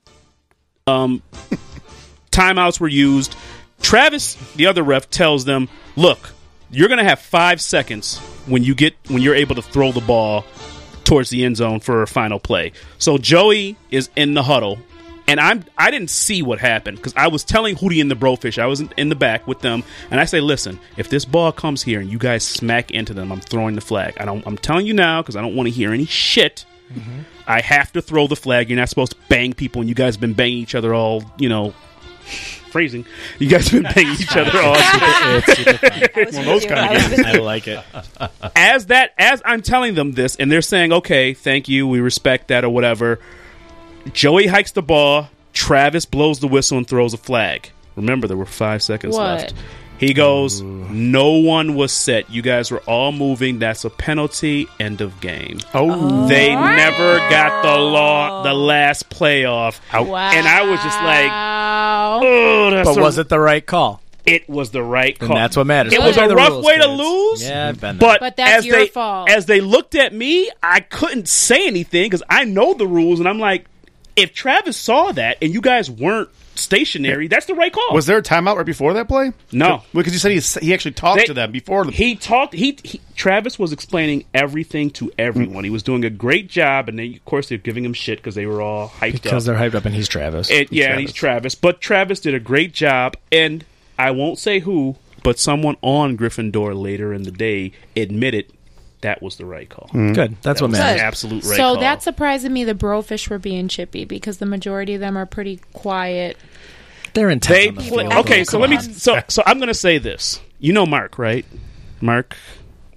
Um, timeouts were used. Travis, the other ref, tells them, "Look, you're going to have five seconds when you get when you're able to throw the ball towards the end zone for a final play." So Joey is in the huddle, and I'm I didn't see what happened because I was telling Hootie and the Brofish, I was in, in the back with them, and I say, "Listen, if this ball comes here and you guys smack into them, I'm throwing the flag. I don't. I'm telling you now because I don't want to hear any shit." Mm-hmm. I have to throw the flag. You're not supposed to bang people, and you guys have been banging each other all, you know, phrasing. You guys have been banging each other all. It's super fun. I was One of with those you. kind of I was with I like it. As that, as I'm telling them this, and they're saying, "Okay, thank you, we respect that," or whatever. Joey hikes the ball. Travis blows the whistle and throws a flag. Remember, there were five seconds What? left. He goes, "No one was set. You guys were all moving. That's a penalty. End of game." Oh, They never got the law, the last playoff. Wow. And I was just like, "Oh, that's But a- was it the right call? It was the right And call. that's what matters. It Play was by a the rough rules, way to kids. lose. Yeah, I've been there. But, But that's as your they, fault. As they looked at me, I couldn't say anything because I know the rules, and I'm like, if Travis saw that and you guys weren't stationary, that's the right call. was there a timeout right before that play? No. because you said he he actually talked They- to them before the. He talked. He, he Travis was explaining everything to everyone. He was doing a great job, and then of course they're giving him shit because they were all hyped because up. they're hyped up and he's Travis. And, yeah, and he's Travis. But Travis did a great job, and I won't say who, but someone on Gryffindor later in the day admitted that was the right call. Good. That's That what was matters. the absolute right So call. that surprised me. The Brofish were being chippy because the majority of them are pretty quiet. They're intense. They on the play. field, Okay, though. so Come let me. on. So so I'm going to say this. You know Mark, right? Mark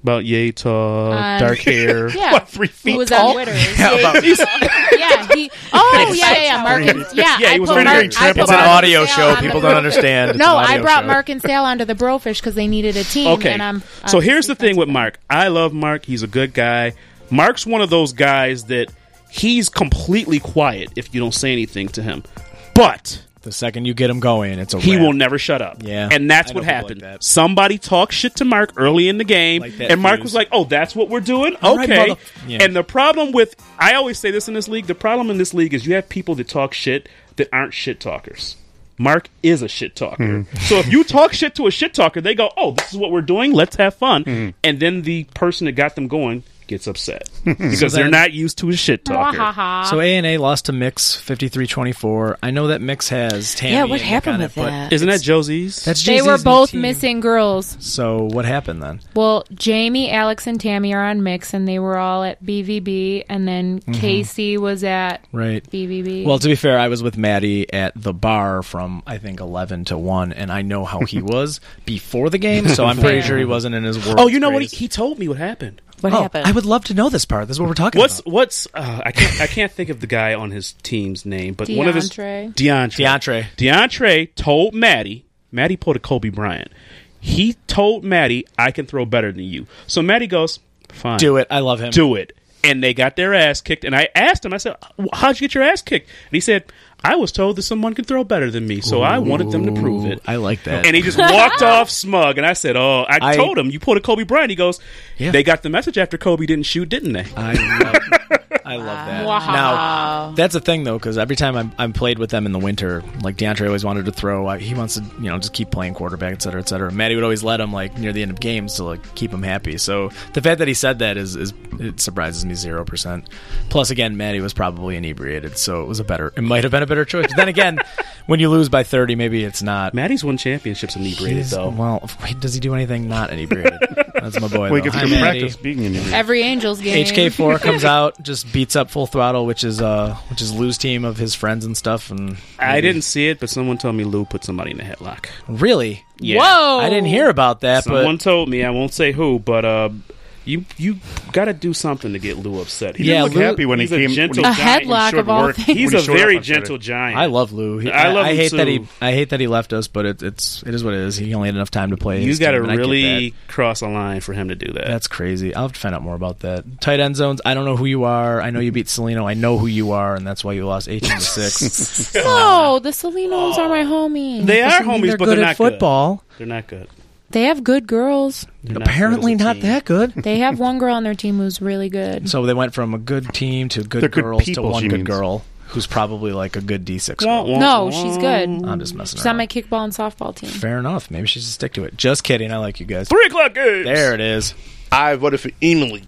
About yay tall, Uh, dark hair. Yeah, What, three feet who was tall? on Witters. How about- yeah, he. Oh, yeah, yeah, yeah. Mark. And, yeah, Yeah, he I was put wearing Mark, green I tramp. put It's an Mark audio and Sal show. on People the- don't understand. It's No, an I audio brought show. Mark and Sal onto the Brofish because they needed a team. Okay. And I'm, so I'm here's the thing with defensive. Mark. I love Mark. He's a good guy. Mark's one of those guys that he's completely quiet if you don't say anything to him. But The second you get him going, it's a he wrap. will never shut up. Yeah. And that's I what know people happened. like that. Somebody talked shit to Mark early in the game, Like that and Mark fuse. was like, oh, that's what we're doing? All right, Okay. mother- Yeah. And the problem with, I always say this in this league, the problem in this league is you have people that talk shit that aren't shit talkers. Mark is a shit talker. So if you talk shit to a shit talker, they go, oh, this is what we're doing. Let's have fun. And then the person that got them going gets upset because they're then- not used to a shit talker. Mwahaha. So A and A lost to Mix fifty-three twenty-four. I know that Mix has Tammy. Yeah, what and Nick happened on with it, but that? Isn't that Josie's? That's They Jay-Z's were new both team. missing girls. So what happened then? Well, Jamie, Alex, and Tammy are on Mix, and they were all at B V B, and then Casey was at Right. B V B. Well, to be fair, I was with Maddie at the bar from I think eleven to one, and I know how he was before the game, so I'm pretty Fair. sure he wasn't in his world. Oh, you know what? He, he told me what happened. What oh, happened? I would love to know this part. This is what we're talking What's about. what's uh, I can't I can't think of the guy on his team's name, but one of his DeAndre. DeAndre DeAndre. DeAndre told Maddie. Maddie pulled a Kobe Bryant. He told Maddie, "I can throw better than you." So Maddie goes, "Fine, Do it. I love him. do it." And they got their ass kicked. And I asked him, I said, "How'd you get your ass kicked?" And he said, "I was told that someone could throw better than me, so I wanted them to prove it." I like that. And he just walked off smug. And I said, "Oh, I, I- told him you pulled a Kobe Bryant." He goes, Yeah. "They got the message after Kobe didn't shoot, didn't they?" I love, I love that. Wow. Now, that's the thing, though, because every time I'm, I'm played with them in the winter, like DeAndre always wanted to throw. I, he wants to, you know, just keep playing quarterback, et cetera, et cetera. Maddie would always let him, like, near the end of games to, like, keep him happy. So the fact that he said that is, is it surprises me zero percent. Plus, again, Maddie was probably inebriated, so it was a better, it might have been a better choice. But then again, when you lose by thirty, maybe it's not. Maddie's won championships inebriated, He's- though. Well, wait, does he do anything not inebriated? That's my boy. Well, he though. gets Hi, to Maddie. practice being in here. Every Angels game. H K four comes out, just beats up Full Throttle, which is uh, which is Lou's team of his friends and stuff. And I didn't see it, but someone told me Lou put somebody in a headlock. really. Yeah. Whoa! I didn't hear about that, Someone but told me. I won't say who, but uh, you you got to do something to get Lou upset. He He- Yeah, didn't look Lou- happy when he he's a came. gentle when he A giant. headlock showed of all work. things. he's when a he showed very up on Saturday. gentle giant. I love Lou. He, I love I him hate that too. he I hate that he left us, but it, it's it is what it is. He only had enough time to play. You his got to team, and I get really that. cross a line for him to do that. That's crazy. I'll have to find out more about that. Tight end zones. I don't know who you are. I know you beat Salino. I know who you are, and that's why you lost eighteen to six. No, the Salinos are my homies. they are Doesn't mean homies, they're but good they're at not football. good. They're not good. They have good girls. They're not Apparently good as a not team. that good. They have one girl on their team who's really good. So they went from a good team to good They're good girls people, to one she good means. girl who's probably like a good D six Wah, girl. wah, No, wah. she's good. I'm just messing She's on around. my kickball and softball team. Fair enough. Maybe she should stick to it. Just kidding. I like you guys. Three o'clock games. There it is. I voted for Emily.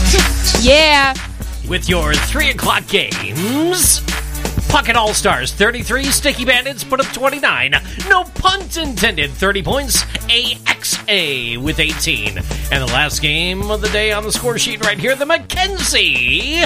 Yeah. With your three o'clock games. Puckett All Stars thirty-three, Sticky Bandits put up twenty-nine. No punt intended, thirty points. A X A with eighteen. And the last game of the day on the score sheet right here, the Mackenzie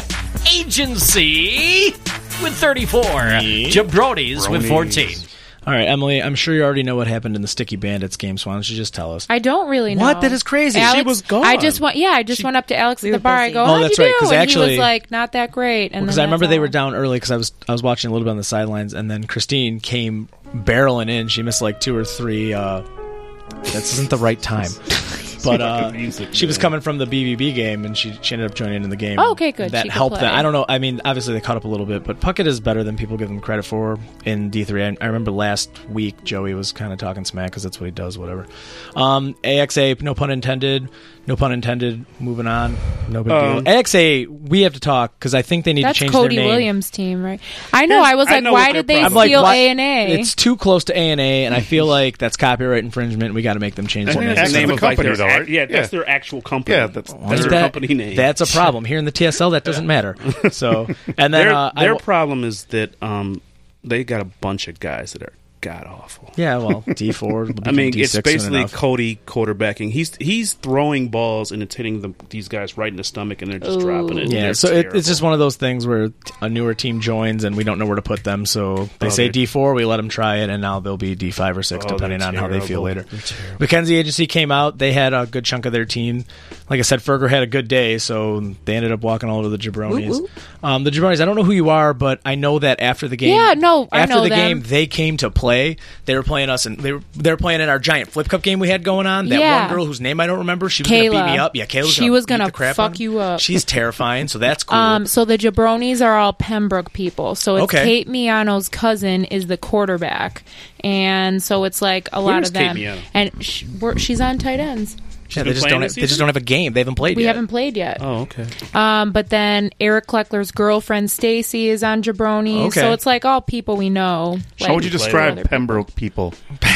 Agency with thirty-four. Jabronis with fourteen. All right, Emily, I'm sure you already know what happened in the Sticky Bandits game, so why don't you just tell us? I don't really know. What? That is crazy. Alex, She was gone. I just went. Yeah, I just went up to Alex we at the were bar. I busy. go, Oh, "How'd that's you right, do?" 'cause And actually- he was like, "Not that great." And Because then I remember that's they all. were down early because I was I was watching a little bit on the sidelines, and then Christine came barreling in. She missed like two or three. Uh, this isn't the right time. But uh, she was coming from the B V B game, and she, she ended up joining in the game. Oh, okay, good. That She could helped them. play. I don't know. I mean, obviously they caught up a little bit, but Puckett is better than people give them credit for in D three. I, I remember last week Joey was kind of talking smack because that's what he does, whatever. Um, A X A, no pun intended. No pun intended. Moving on. No big Um, deal. A X A, we have to talk because I think they need That's to change Cody their name. Williams' team, right? I know. Here's- I was I like, know what why their did they problem I'm like, steal why- A and A? It's too close to A and A, and I feel like that's copyright infringement. We got to make them change I their think name. that's the That's name the of like company, their, though, right? yeah, that's Yeah. their actual company. Yeah, that's- that's their That- company name. That's a problem. Here in the T S L, that doesn't matter. So, and then their uh, I their w- problem is that um, they got a bunch of guys that are god awful. Yeah, well, D four. I mean, D it's six basically enough. Cody quarterbacking. He's he's throwing balls and it's hitting them, these guys right in the stomach, and they're just Ooh. dropping it. Yeah, They're so it, terrible. it's just one of those things where a newer team joins and we don't know where to put them. So they Oh, say they're- D four, we let them try it, and now they'll be D five or six, Oh, depending they're on how they feel terrible. later. Mackenzie Agency came out. They had a good chunk of their team. Like I said, Ferger had a good day, so they ended up walking all over the Jabronis. Woo, woo. Um, the Jabronis, I don't know who you are, but I know that after the game, Yeah, no, I after know the them. game, they came to play. They were playing us, and they were they were playing in our giant flip cup game we had going on. That Yeah. one girl whose name I don't remember, she was going to beat Kayla. me up. Yeah, Kayla. She was gonna gonna beat the crap fuck out of me. you up. She's terrifying, so that's cool. Um, so the Jabronis are all Pembroke people. So it's Okay. Kate Miano's cousin is the quarterback, and so it's like a lot Where's of Kate them. Miano? And sh- we're, she's on tight ends. Yeah, been they just playing don't. this Have, they just season? don't have a game. They haven't played We yet. haven't played yet. Oh, okay. Um, but then Eric Kleckler's girlfriend Stacy is on Jabronis. Okay. So it's like all people we know. How Like, would you play describe other people. Pembroke people?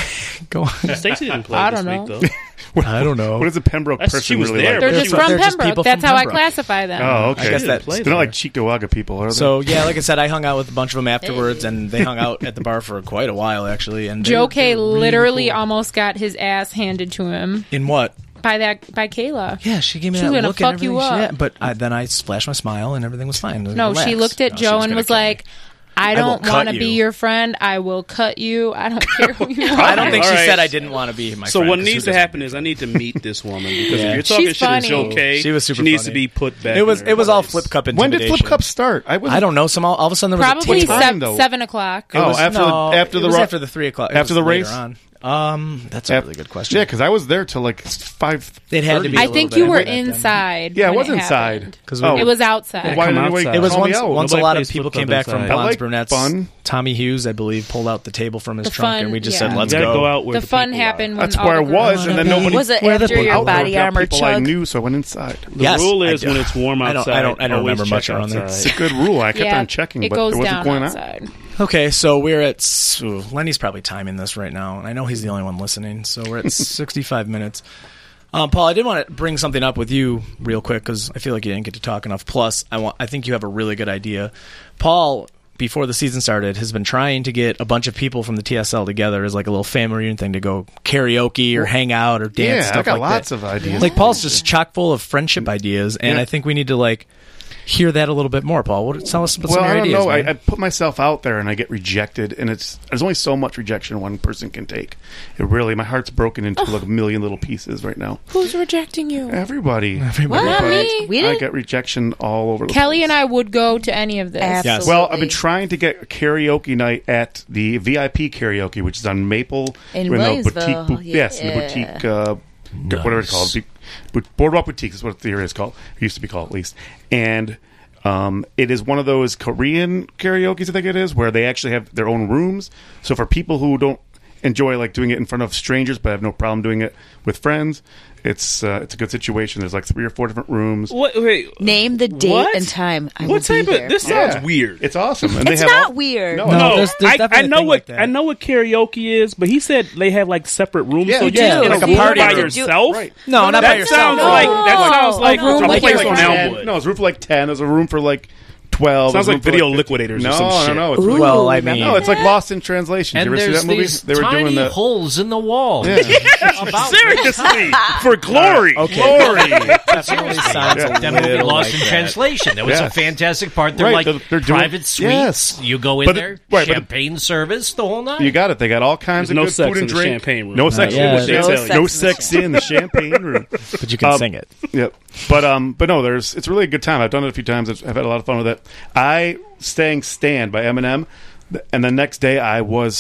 Go on. Stacey didn't play I this don't week, know. though. I don't know. What is a Pembroke That's- person she was really there, like? They're They're just just- from they're just Pembroke. people That's from how Pembroke. I classify them. Oh, okay. I guess that- Play They're there. not like Cheektowaga people, are they? So yeah, like I said, I hung out with a bunch of them afterwards, and they hung out at the bar for quite a while actually. And they Joe were- K they were really literally cool. almost got his ass handed to him in what? by that by Kayla. Yeah, she gave me She that was gonna look and fuck you everything. up. Yeah, but I, then I flashed my smile and everything was fine. No, Relax. she looked at No, she Joe was and gonna was kill me. like, I will don't cut want to be you." your friend. I will cut you. I don't care who you are. I don't think All she right. said I didn't want to be my So friend. what 'cause needs who to doesn't? happen is I need to meet this woman because Yeah. if you're talking She's shit, it's funny. okay. She was super She needs funny. to be put back. It was in her it was all place. flip cup when intimidation. did Flip Cup start? I was I don't know. Some all, all of a sudden there was Probably a What sev- time, though? seven o'clock. It Oh, was- after the- no, after it the was ro- after the three o'clock. It after was the later race? on. Um, that's a Af- really good question. Yeah, because I was there till like five. It had to be. I a little think bit you after were that then. inside. Yeah, it when was inside. happened. 'Cause we Oh. were- It was outside. Why Come didn't anybody outside. It was call once, me out? once a Nobody lot plays of people flip came cup back from inside. I Blondes like Brunettes. fun. Tommy Hughes, I believe, pulled out the table from his The trunk, fun- and we just yeah. said, "Let's you gotta go." go out where The fun people are. happened when That's all where I the girls was, and wanted then to be- nobody. Was it Where the after people- your out there, body Got armor people I chug? knew, so I went inside. The Yes, rule I is do. when it's warm I don't- outside. I don't- I don't always remember much check around there. It's a outside. good rule. I kept Yeah, on checking, it but goes it wasn't down going outside. Okay, so we're at. Ooh, Lenny's probably timing this right now, and I know he's the only one listening. So we're at sixty-five minutes. Um, Paul, I did want to bring something up with you real quick because I feel like you didn't get to talk enough. Plus, I want. I think you have a really good idea. Paul, before the season started, has been trying to get a bunch of people from the T S L together as like a little family reunion thing to go karaoke or hang out or dance. Yeah, stuff I got like lots that. of ideas. Like Paul's just chock full of friendship ideas, and Yeah. I think we need to like hear that a little bit more. Paul, what, tell us about Well, some of I your don't ideas. know. man. I, I put myself out there and I get rejected, and it's there's only so much rejection one person can take. It really, my heart's broken into like a million little pieces right now. Who's rejecting you? Everybody, Everybody. Not Everybody. me. We I didn't. get rejection all over the Kelly place. and I would go to any of this. Absolutely. Well, I've been trying to get a karaoke night at the V I P karaoke, which is on Maple In the Williamsville, boutique. bu- Yes, in the yeah. boutique. Uh, Whatever it's called, Bu- Boardwalk Boutique is what the area is called. It used to be called, at least. And um, it is one of those Korean karaoke's, I think it is, where they actually have their own rooms. So for people who don't enjoy like doing it in front of strangers, but have no problem doing it with friends, it's uh, it's a good situation. There's like three or four different rooms. What? Wait. Name the date What? and time. I What will type be of? there. This Yeah. sounds weird. It's awesome. And It's they have not all- weird. No, No, No, there's- there's I, definitely I a know thing what like that. I know what karaoke is, but he said they have like separate rooms, Yeah, so you you just do. in Like a a party by party. yourself. Right. No, not by That yourself. sounds No. like that sounds No. like A room a with place your on friends. Elmwood. No, it's a room for like ten. There's a room for like twelve. Sounds There's a like room for, Video like, Liquidators or No, some no, shit. no. It's Ooh. Well, I mean, no, it's like Lost in Translation. And Did you ever see there's that movie? these They were tiny doing that. holes in the wall. Yeah. About Seriously, for glory, Okay. glory. definitely sounds Yeah. a that movie little Lost like in that. Translation. There was Yeah. a fantastic part. They're Right, like they're- they're doing- private suites. Yes. You go in But the- there, right, but the- champagne service, the whole night. You got it. They got all kinds There's no of good sex food and in the drink. champagne room. No sex Not in yet. the No champagne. sex No in the sex in the champagne room. But you can Um, sing it. Yep. But um, but no, there's it's really a good time. I've done it a few times. I've, I've had a lot of fun with it. I sang "Stand" by Eminem, and the next day I was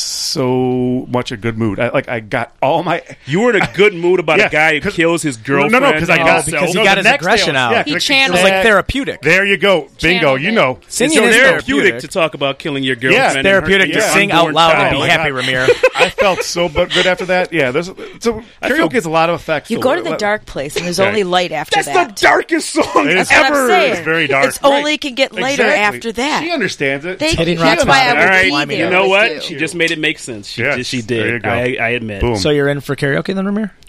so much a good mood. I, like I got all my You were in a good mood about Yeah, a guy who 'cause- kills his girlfriend. No, no, because I and got Oh, because he no, got the his next day I aggression was- out. Yeah, He 'cause channeled It's it. like therapeutic. There you go, bingo. Channeled You it. know, Singing So is therapeutic therapeutic. to talk about killing your girlfriend. Yeah, it's and her- therapeutic to your sing out unborn loud child. and be my happy, God. Ramir. I felt so bu- good after that. Yeah, there's so karaoke has a lot of effects. You So go to the let- dark place and there's Okay. only light after That's that. the darkest song It is That's what I'm ever. saying. It's very dark. It's only Right. can get lighter Exactly. after that. She understands it. Thank Hitting you. rock That's why I bottom. would All right, be climbing there you know with what? you. She just made it make sense. She Yes, just she there you did. go. I, I admit. Boom. So you're in for karaoke then, Ramir?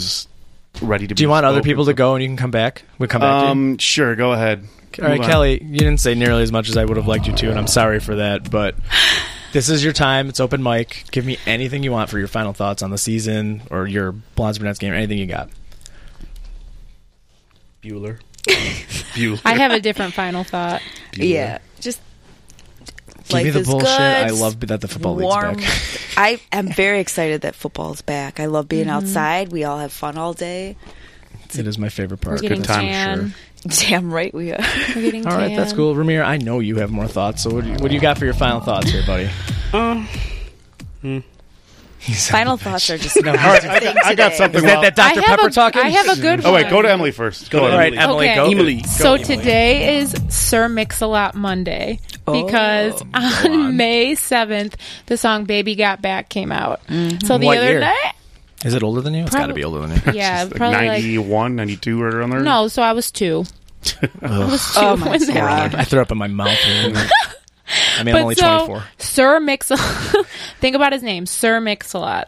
was ready to. Do you be want other spoken people to for. go and you can come back? We come back. to you? Um, sure, go ahead. All right, Move on. Kelly, you didn't say nearly as much as I would have liked you to, and I'm sorry for that. But This is your time. It's open mic. Give me anything you want for your final thoughts on the season or your Blondes Brunettes game. Anything you got. Bueller. Bueller. I have a different final thought. Bueller. Yeah, just Give life me the is bullshit. good. I love that the football warm. league's back. I am very excited that football's back. I love being Mm-hmm. outside. We all have fun all day. It is my favorite We're part. getting good time, tan. Damn right we are. We're getting All right, tan. that's cool. Ramir, I know you have more thoughts, so what do you, what do you got for your final thoughts here, buddy? Uh, Final thoughts are just All right, I got, I got something. Is that while- that I Doctor have Pepper a, talking? I have a good Oh one. wait, go to Emily first. Go Go ahead. All right, Emily. Emily, Okay. go. Emily. So Go, Emily. today is Sir Mix-a-Lot Monday because Oh, on May seventh, the song Baby Got Back came out. So the What other year? night... Is it older than you? It's got to Prob- be older than you. Yeah, Like probably like... ninety-one, ninety-two, or around there. No, so I was two. I was two Oh my when that God. I threw up in my mouth. I mean, I'm But only so, twenty-four. Sir Mix, think about his name, Sir Mix-a-Lot.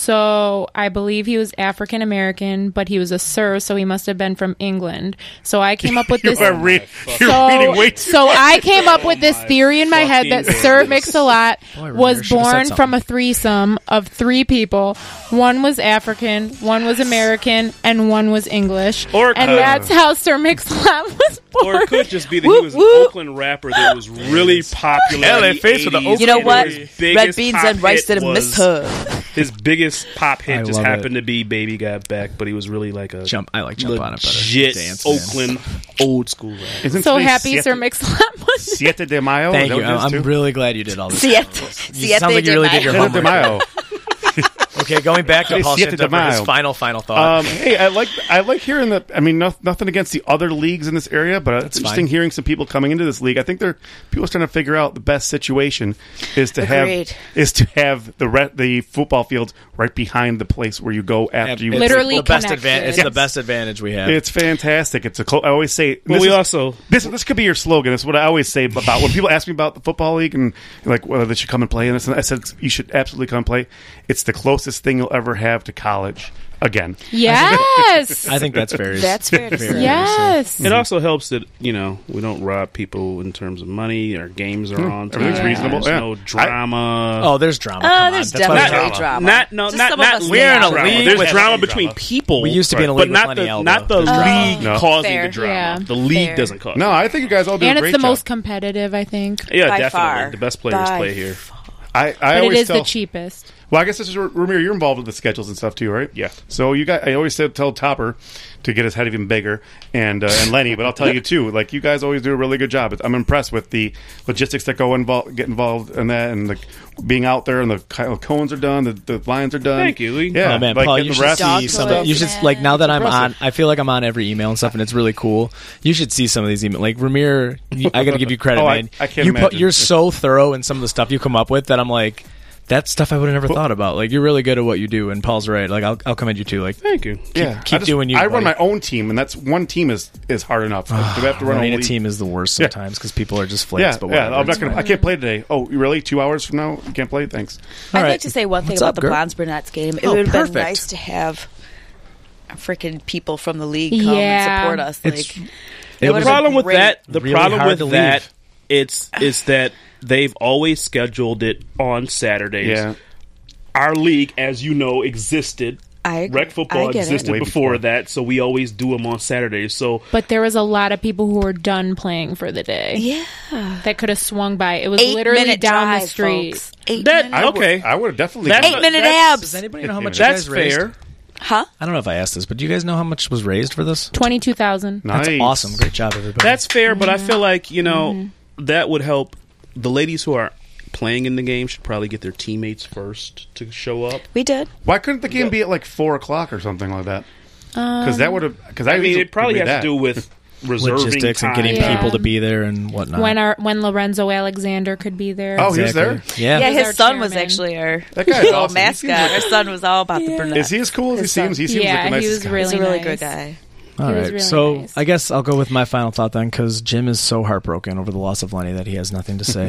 So I believe he was African American, but he was a Sir, so he must have been from England. So I came up with You this. are re- you're so, reading way too. so I came up with this theory in my head that fucking Sir goodness. Mix-a-Lot Boy, Ramir was should've said born something. from a threesome of three people. One was African, one was American, and one was English. Or it and could- that's how Sir Mix-a-Lot was born. Or it could just be that Whoop, he was an whoop. Oakland rapper that was really popular. L A in the face with the eighties, You know and what? his Red biggest beans pop and rice hit didn't was- miss her. His biggest pop hit I just love happened it. to be "Baby Got Back," but he was really like a Jump. I like jump on it better. legit Dance, man. Oakland old school rap. Isn't So today happy Siete- Sir Mix-a-Lot was Siete de Mayo. Thank Is that you. what it is, I'm too? really glad you did all this. Siete. You Siete sound like you really did your de Siete de homework. Mayo. Okay, going back to Hey, Paul Siete de Shinta for his Mayo. final, final thought. Um, hey, I like I like hearing that. I mean, no, nothing against the other leagues in this area, but it's interesting fine. hearing some people coming into this league. I think they're people are trying to figure out the best situation is to Agreed. have is to have the re- the football fields right behind the place where you go after you. It's Literally the best connected. advantage. It's Yes. the best advantage we have. It's fantastic. It's a. Clo- I always say. Well, this we is- also This this could be your slogan. It's what I always say about when people ask me about the football league and like whether they should come and play. And I said you should absolutely come and play. It's the closest thing you'll ever have to college again. Yes. I think that's very. That's fair to very- say. Yes. it also helps that you know we don't rob people in terms of money. Our games are on. time. everything's reasonable, There's yeah. no drama. Oh, there's drama. Oh, Come there's on. That's why definitely there's drama. Not no Just not some of not us we're in a drama. league. There's There's drama drama. between people. We used to be in a but league with not Lenny the Elbow. not the There's drama. league No. causing Fair. the drama. Yeah. The league Fair. doesn't cause. No, I think you guys all do And a it's great the job. most competitive, I think. it. Yeah, By definitely. far. The best players By play here. I, I But it always is tell, the cheapest. Well, I guess this is Ramir. You're involved with the schedules and stuff too, right? Yeah. So you got. I always said tell Topper to get his head even bigger, and uh, and Lenny. But I'll tell you too. Like you guys always do a really good job. I'm impressed with the logistics that go involved, get involved in that, and like being out there, and the co- cones are done, the, the lines are done. Thank you. We- Yeah, Oh man, like Paul, getting you the should refs- Dog see some. Of, toys, you should man. like now that I'm impressive. on. I feel like I'm on every email and stuff, and it's really cool. You should see some of these emails. Like Ramir, you- I got to give you credit, Oh, I- man. I can't you put, imagine. you're so thorough in some of the stuff you come up with that I'm like. That's stuff I would have never thought about. Like you're really good at what you do, and Paul's right. Like I'll, I'll commend you too. Like Thank you. Yeah, keep I just- doing you, I run buddy. my own team, and that's one team is is hard enough. Do I have to run running a a league? team is the worst Yeah. sometimes because people are just flakes. Yeah, but yeah. whatever, I'm not it's gonna. fine. I can't play today. Oh, really? Two hours from now, you can't play. Thanks. All I'd right. like to say one thing What's about up, the girl? Blondes Brunettes game. It Oh, would have been perfect. nice to have freaking people from the league come Yeah. and support us. Like, It's- it The would've problem been with great. that, the Really problem hard with to that, leave. it's is that they've always scheduled it on Saturdays. Yeah. Our league, as you know, existed. I, Rec football I get existed it. Way before, before. that, so we always do them on Saturdays. So But there was a lot of people who were done playing for the day Yeah. that could have swung by. It was Eight literally minute down drive, the street. folks. Eight That- minutes. I would- Okay. I would have definitely. That's- done Eight minute that's- abs. Does anybody know how much that's you guys raised? fair. Huh? I don't know if I asked this, but do you guys know how much was raised for this? Twenty-two thousand. Nice. That's awesome. Great job, everybody. That's fair, but I feel like you know Mm-hmm. that would help. The ladies who are playing in the game should probably get their teammates first to show up. We did. Why couldn't the game be at like four o'clock or something like that? Because that would have. Because I, I mean, usually it probably would has be that. to do with reserving logistics and time. getting Yeah. people to be there and whatnot. When our when Lorenzo Alexander could be there. Oh, he was there. Yeah. Yeah, He's our his son was chairman. actually our That guy's little awesome. He seems mascot. like- Our son was all about the brunette. Is he as cool as he His son. seems? He seems Yeah, like the he nicest was guy. really He's a really nice. good guy. All He was right. really so nice. I guess I'll go with my final thought then, because Jim is so heartbroken over the loss of Lenny that he has nothing to say.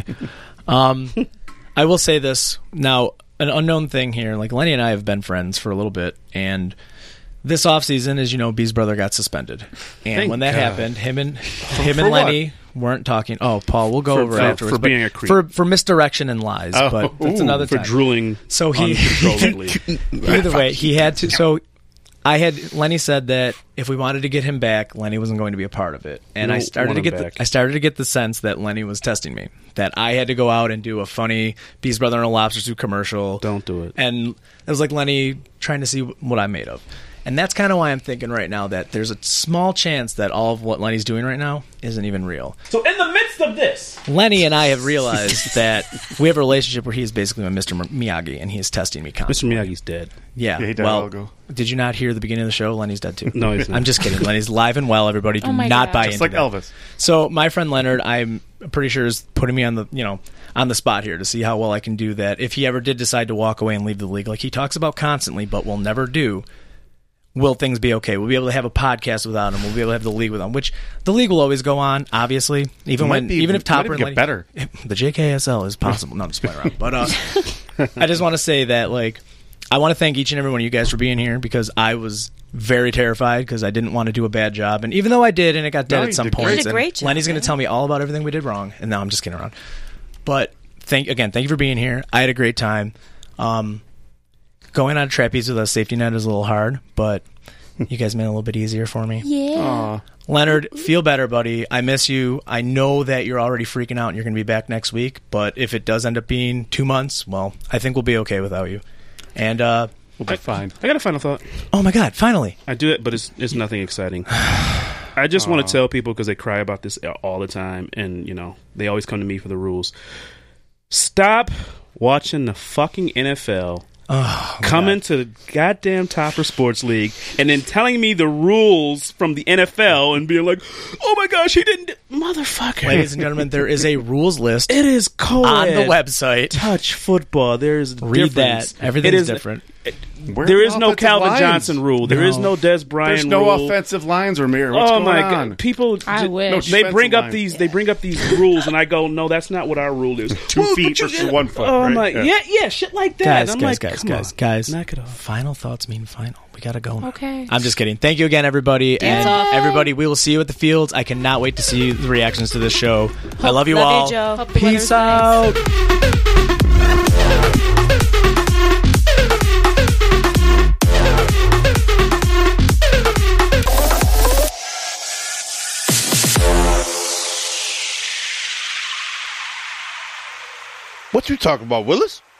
um, I will say this now: an unknown thing here. Like Lenny and I have been friends for a little bit, and this offseason, as you know, B's brother got suspended. And Thank when that God. happened, him and him for and what? Lenny weren't talking. Oh, Paul, we'll go For- over for- it afterwards. for but being a creep. For, for misdirection and lies, Oh, but that's ooh, another For time. drooling So he- uncontrollably. Either way, he had to. So I had Lenny said that if we wanted to get him back, Lenny wasn't going to be a part of it, and You I don't started want to him get the, back. I started to get the sense that Lenny was testing me, that I had to go out and do a funny Beast Brother and a Lobster Soup commercial. Don't do it. And it was like Lenny trying to see what I'm made of. And that's kind of why I'm thinking right now that there's a small chance that all of what Lenny's doing right now isn't even real. So in the midst of this, Lenny and I have realized that we have a relationship where he is basically my Mister Miyagi, and he is testing me constantly. Mister Miyagi's dead. Yeah. Yeah, he died a well, while ago. did you not hear the beginning of the show? Lenny's dead too. No, he's not. I'm just kidding. Lenny's live and well. Everybody, do Oh my not God. buy Just into like that. Elvis. So my friend Leonard, I'm pretty sure is putting me on the you know on the spot here to see how well I can do that. If he ever did decide to walk away and leave the league, like he talks about constantly, but will never do. Will things be okay? We'll be able to have a podcast without him. We'll be able to have the league without him, which the league will always go on, obviously. Even It might when, be- even if might Topper even and get Lenny- better. the J K S L is possible. No, I'm just playing around. But uh, I just want to say that, like, I want to thank each and every one of you guys for being here because I was very terrified because I didn't want to do a bad job, and even though I did, and it got dead No, at you some did great. points, You did a and great job, Lenny's going man. to tell me all about everything we did wrong, and now I'm just kidding around. But thank again, thank you for being here. I had a great time. Um, going on trapeze with a safety net is a little hard, but you guys made it a little bit easier for me. Yeah. Aw. Leonard, feel better, buddy. I miss you. I know that you're already freaking out and you're going to be back next week, but if it does end up being two months, well, I think we'll be okay without you. And, uh, We'll be fine. I got a final thought. oh my God, finally. I do it, but it's it's nothing exciting. I just want to tell people because they cry about this all the time, and you know they always come to me for the rules. Stop watching the fucking N F L. Oh, Coming to the goddamn Topper Sports League and then telling me the rules from the N F L and being like, "Oh my gosh, he didn't, motherfucker!" ladies and gentlemen, there is a rules list it is co-ed on the website. touch football. There's Read difference. that. Everything's It is- different. Where There are is the no offensive Calvin lines? Johnson rule. There is No. no Des Bryant There's no rule. offensive lines, Ramir. What's Oh going my on? god! People, I j- wish. they No bring up defensive these. They bring up these rules, and I go, "No, that's not what our rule is." Two Well, feet but you versus did- one foot, Oh right? my, Yeah. yeah, yeah, shit like that. Guys, I'm guys, like, guys, come guys, on. guys. knock it off. Final thoughts mean final. We got to go now. Okay. I'm just kidding. Thank you again, everybody. And off. everybody, we will see you at the fields. I cannot wait to see the reactions to this show. I love you Love you, all. Joe. Hope the Peace weather's nice. out. What you talking about, Willis?